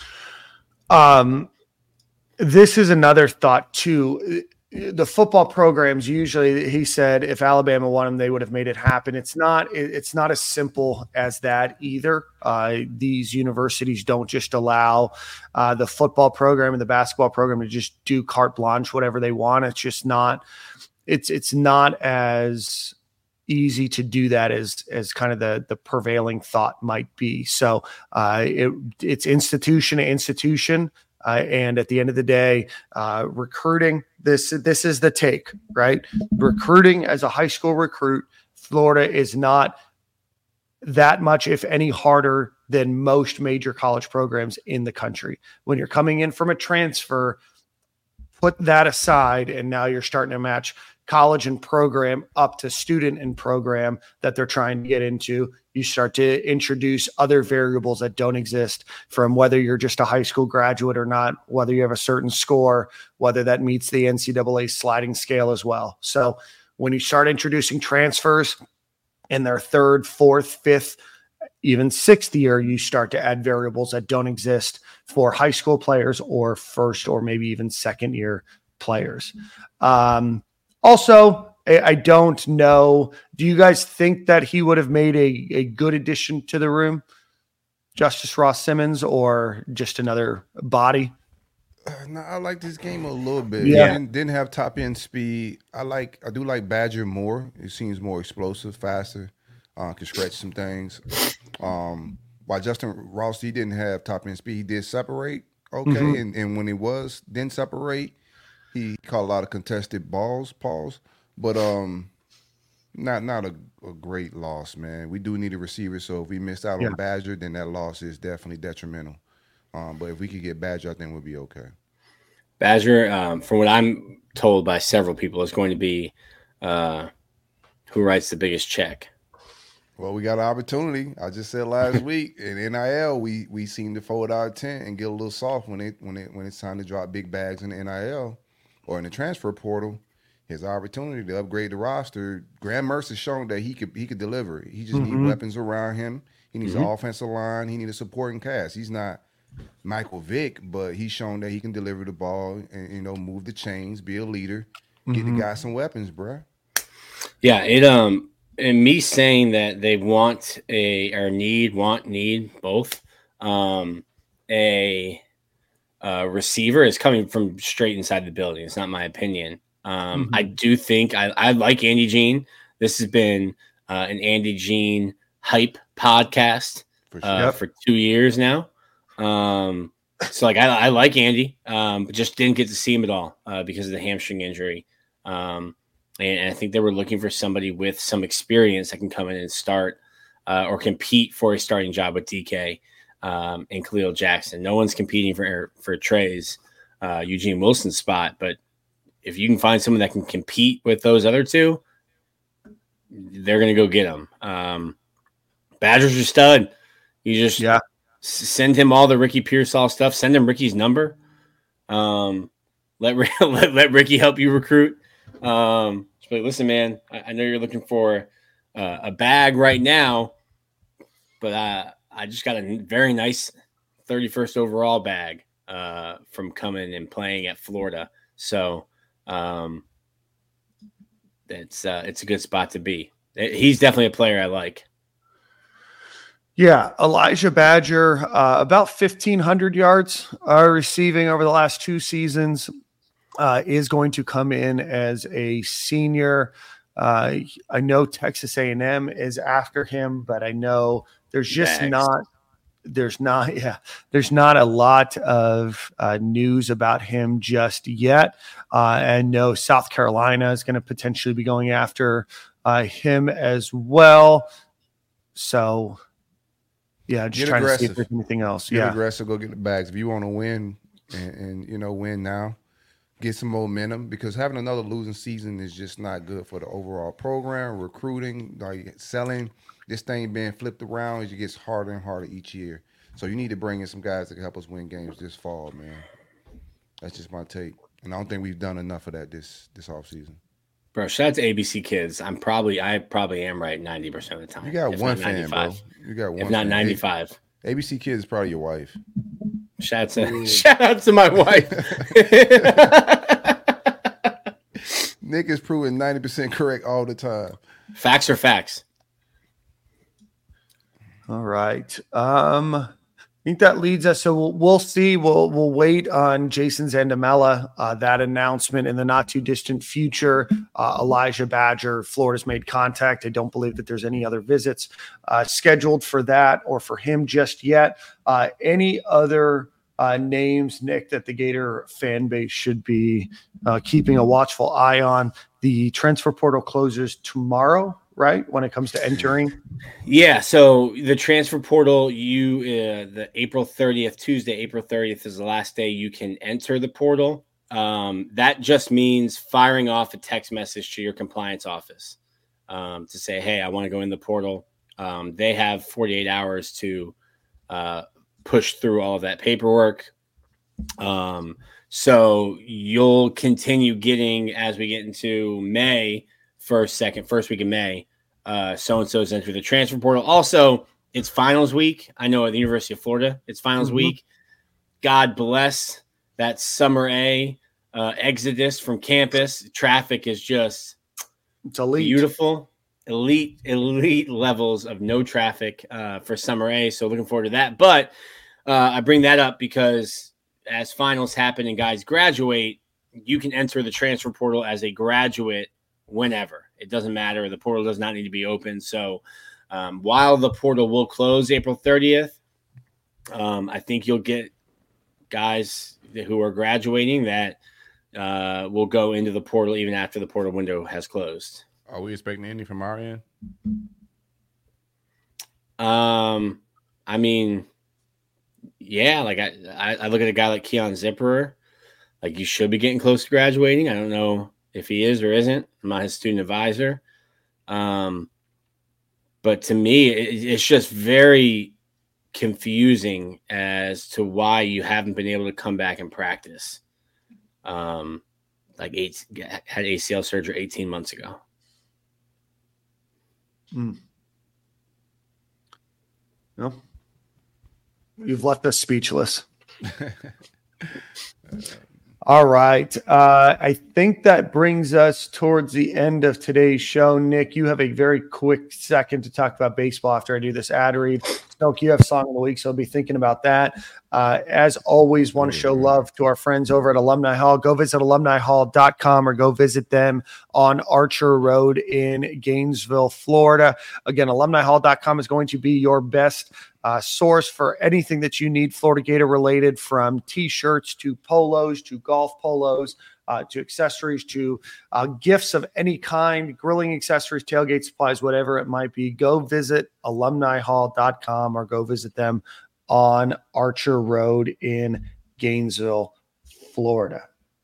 [SPEAKER 3] This is another thought too. The football programs, usually he said if Alabama won them, they would have made it happen. It's not as simple as that either. These universities don't just allow the football program and the basketball program to just do carte blanche, whatever they want. It's just not, it's not as easy to do that as kind of the prevailing thought might be. So it's institution to institution. And at the end of the day, recruiting, this is the take, right? Recruiting as a high school recruit, Florida is not that much, if any, harder than most major college programs in the country. When you're coming in from a transfer, put that aside, and now you're starting to match college and program up to student and program that they're trying to get into. You start to introduce other variables that don't exist, from whether you're just a high school graduate or not, whether you have a certain score, whether that meets the NCAA sliding scale as well. So when you start introducing transfers in their 3rd, 4th, 5th even sixth year, you start to add variables that don't exist for high school players or first or maybe even second year players. Also, I don't know. Do you guys think that he would have made a good addition to the room, Justice Ross Simmons, or just another body?
[SPEAKER 2] No, I like this game a little bit.
[SPEAKER 3] Yeah.
[SPEAKER 2] Didn't have top end speed. I do like Badger more. It seems more explosive, faster, can stretch some things. While Justin Ross, he didn't have top end speed. He did separate okay, and when he didn't separate, he caught a lot of contested balls, but not a great loss, man. We do need a receiver, so if we missed out on Badger, then that loss is definitely detrimental. But if we could get Badger, I think we'll be okay.
[SPEAKER 4] Badger, from what I'm told by several people, is going to be who writes the biggest check.
[SPEAKER 2] Well, we got an opportunity. I just said last week in NIL, we seem to fold our tent and get a little soft when it's time to drop big bags in the NIL or in the transfer portal. His opportunity to upgrade the roster. Graham Mercer's shown that he could deliver. He just needs weapons around him. He needs an offensive line. He needs a supporting cast. He's not Michael Vick, but he's shown that he can deliver the ball and move the chains, be a leader, get the guy some weapons, bro.
[SPEAKER 4] Yeah, and me saying that they need both a receiver is coming from straight inside the building. It's not my opinion. I do think I like Andy Jean. This has been an Andy Jean hype podcast for 2 years now. So I like Andy, but just didn't get to see him at all because of the hamstring injury. And I think they were looking for somebody with some experience that can come in and start or compete for a starting job with DK and Khalil Jackson. No one's competing for Trey's Eugene Wilson spot, but if you can find someone that can compete with those other two, they're going to go get them. Badger's your stud. You just send him all the Ricky Pearsall stuff. Send him Ricky's number. Let Ricky help you recruit. But listen, man, I know you're looking for a bag right now, but I just got a very nice 31st overall bag from coming and playing at Florida. So it's a good spot to be. He's definitely a player I like.
[SPEAKER 3] Yeah, Elijah Badger, about 1,500 yards receiving over the last 2 seasons, is going to come in as a senior. I know Texas A&M is after him, but I know there's just there's not a lot of news about him just yet. I know South Carolina is going to potentially be going after him as well. So, yeah, just trying to see if there's anything else.
[SPEAKER 2] Get aggressive, go get the bags. If you want to win and win now, get some momentum, because having another losing season is just not good for the overall program, recruiting, like selling. This thing being flipped around, it gets harder and harder each year. So you need to bring in some guys that can help us win games this fall, man. That's just my take. And I don't think we've done enough of that this offseason.
[SPEAKER 4] Bro, shout out to ABC Kids. I probably am right 90% of the time.
[SPEAKER 2] You got one fan, bro. You got one.
[SPEAKER 4] If not 95.
[SPEAKER 2] ABC Kids is probably your wife.
[SPEAKER 4] Shout out to my wife.
[SPEAKER 2] Nick is proven 90% correct all the time.
[SPEAKER 4] Facts are facts.
[SPEAKER 3] All right. I think that leads us. So we'll see. We'll wait on Jason Zandamela, that announcement in the not too distant future. Elijah Badger, Florida's made contact. I don't believe that there's any other visits scheduled for that or for him just yet. Any other names, Nick, that the Gator fan base should be keeping a watchful eye on? The transfer portal closes tomorrow, right? When it comes to entering.
[SPEAKER 4] Yeah. So the transfer portal, the April 30th, Tuesday, April 30th is the last day you can enter the portal. That just means firing off a text message to your compliance office to say, hey, I want to go in the portal. They have 48 hours to push through all of that paperwork. So you'll continue getting, as we get into May, first week of May, so-and-so's entered the transfer portal. Also, it's finals week. I know at the University of Florida, it's finals week. God bless that summer A exodus from campus. Traffic is just
[SPEAKER 3] it's elite.
[SPEAKER 4] Beautiful. Elite levels of no traffic for summer A. So looking forward to that. But I bring that up because as finals happen and guys graduate, you can enter the transfer portal as a graduate whenever. It doesn't matter. The portal does not need to be open. So while the portal will close April 30th, I think you'll get guys who are graduating that will go into the portal even after the portal window has closed.
[SPEAKER 2] Are we expecting any from our end?
[SPEAKER 4] I mean, yeah, like I look at a guy like Keon Zipperer, like you should be getting close to graduating. I don't know if he is or isn't. I'm not his student advisor. But to me, it's just very confusing as to why you haven't been able to come back and practice. Had ACL surgery 18 months ago.
[SPEAKER 3] No, you've left us speechless. All right. I think that brings us towards the end of today's show. Nick, you have a very quick second to talk about baseball after I do this ad read. Snoke, you have Song of the Week, so I'll be thinking about that. As always, want to show love to our friends over at Alumni Hall. Go visit alumnihall.com or go visit them on Archer Road in Gainesville, Florida. Again, alumnihall.com is going to be your best source for anything that you need Florida Gator related, from t-shirts to polos to golf polos to accessories to gifts of any kind, grilling accessories, tailgate supplies, whatever it might be. Go visit alumnihall.com or go visit them on Archer Road in Gainesville, Florida.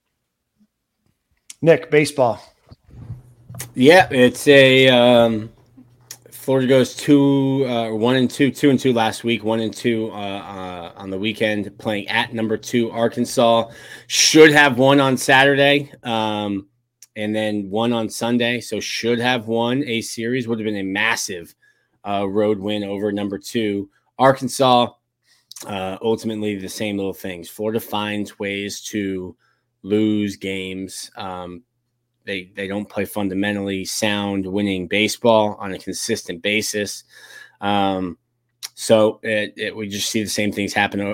[SPEAKER 3] Nick, baseball.
[SPEAKER 4] Yeah, it's a Florida goes 1-2 last week, 1-2 on the weekend, playing at number 2 Arkansas. Should have won on Saturday, and then won on Sunday. So should have won a series. Would have been a massive road win over number 2 Arkansas. Ultimately, the same little things. Florida finds ways to lose games. They don't play fundamentally sound winning baseball on a consistent basis. So we just see the same things happen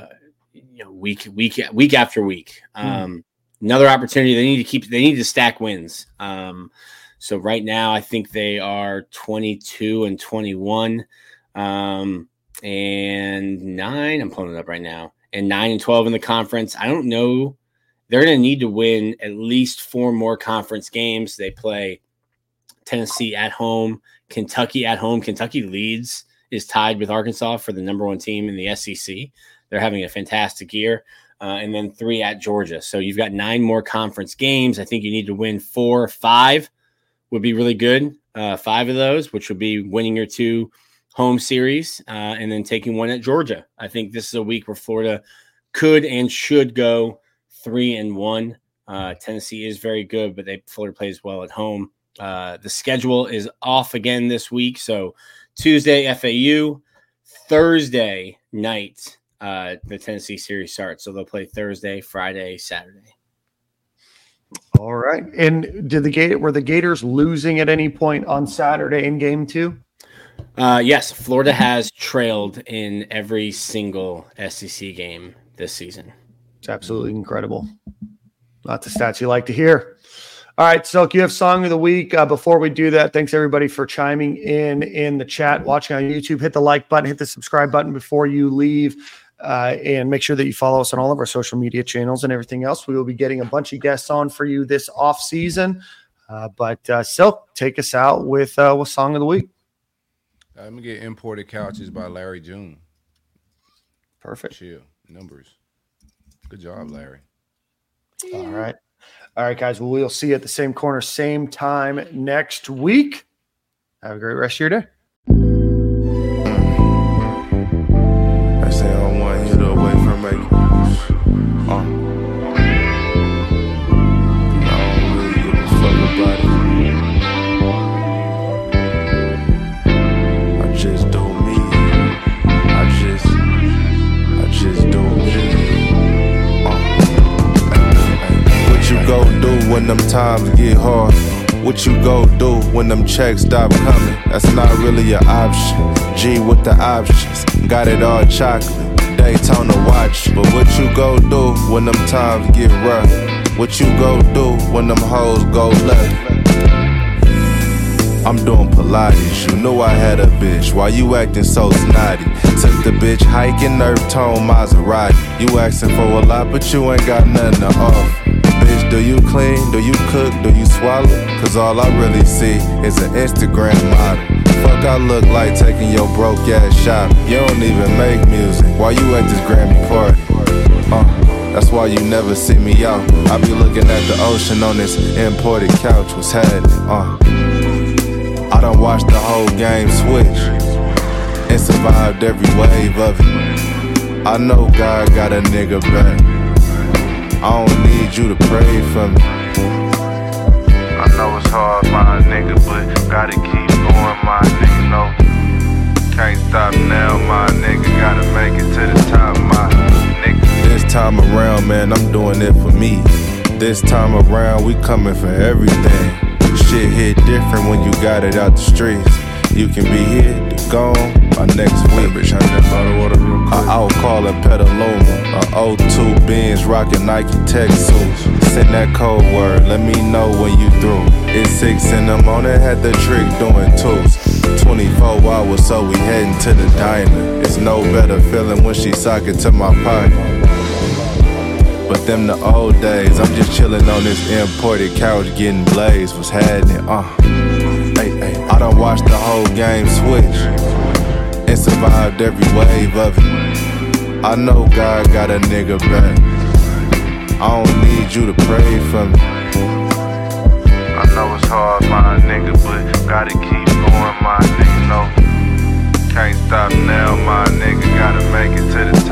[SPEAKER 4] week after week. Another opportunity, they need to stack wins. So right now I think they are 22-21 and 9. I'm pulling it up right now, and 9-12 in the conference. I don't know. They're going to need to win at least 4 more conference games. They play Tennessee at home, Kentucky at home. Kentucky leads, is tied with Arkansas for the number 1 team in the SEC. They're having a fantastic year. And then 3 at Georgia. So you've got 9 more conference games. I think you need to win 4 or 5 would be really good. 5 of those, which would be winning your 2 home series and then taking 1 at Georgia. I think this is a week where Florida could and should go 3-1. Tennessee is very good, but Florida plays well at home. The schedule is off again this week. So Tuesday, FAU. Thursday night, the Tennessee series starts. So they'll play Thursday, Friday, Saturday.
[SPEAKER 3] All right. And were the Gators losing at any point on Saturday in game 2?
[SPEAKER 4] Yes. Florida has trailed in every single SEC game this season.
[SPEAKER 3] It's absolutely incredible. Not the stats you like to hear. All right, Silk, you have Song of the Week. Before we do that, thanks everybody for chiming in the chat, watching on YouTube. Hit the like button, hit the subscribe button before you leave, and make sure that you follow us on all of our social media channels and everything else. We will be getting a bunch of guests on for you this off season. But Silk, take us out with Song of the Week.
[SPEAKER 2] I'm gonna get Imported Couches by Larry June.
[SPEAKER 3] Perfect.
[SPEAKER 2] Chill numbers. Good job, Larry.
[SPEAKER 3] All right, guys. Well, we'll see you at the same corner, same time next week. Have a great rest of your day.
[SPEAKER 5] I say I'm 1 hit away from making. I don't really give a fuck about it. I just do me. when them times get hard? What you go do when them checks stop coming? That's not really an option. G with the options, got it all chocolate. Daytona watch, but what you go do when them times get rough? What you go do when them hoes go left? I'm doing Pilates, you knew I had a bitch. Why you acting so snotty? Took the bitch hiking, Nerf tone Maserati. You asking for a lot, but you ain't got nothing to offer. Bitch, do you clean? Do you cook? Do you swallow? Cause all I really see is an Instagram model. Fuck I look like taking your broke ass shopping. You don't even make music. Why you at this Grammy party? That's why you never see me out. I be looking at the ocean on this imported couch. What's happening? I done watched the whole game switch and survived every wave of it. I know God got a nigga back. I don't need you to pray for me. I know it's hard, my nigga, but gotta keep going, my nigga. No, can't stop now, my nigga. Gotta make it to the top, my nigga. This time around, man, I'm doing it for me. This time around, we coming for everything. Shit hit different when you got it out the streets. You can be hit, gone, by next week. I'll call it Petaluma. 02 Benz rockin' Nike tech suits. Send that code word, let me know when you through. It's 6 in the morning, had the trick doing twos. 24 hours, so we heading to the diner. It's no better feeling when she sock it to my pocket. But them the old days, I'm just chillin' on this imported couch getting blazed. What's happening? I done watched the whole game switch and survived every wave of it. I know God got a nigga back. I don't need you to pray for me. I know it's hard, my nigga, but gotta keep going, my nigga. No, can't stop now, my nigga. Gotta make it to the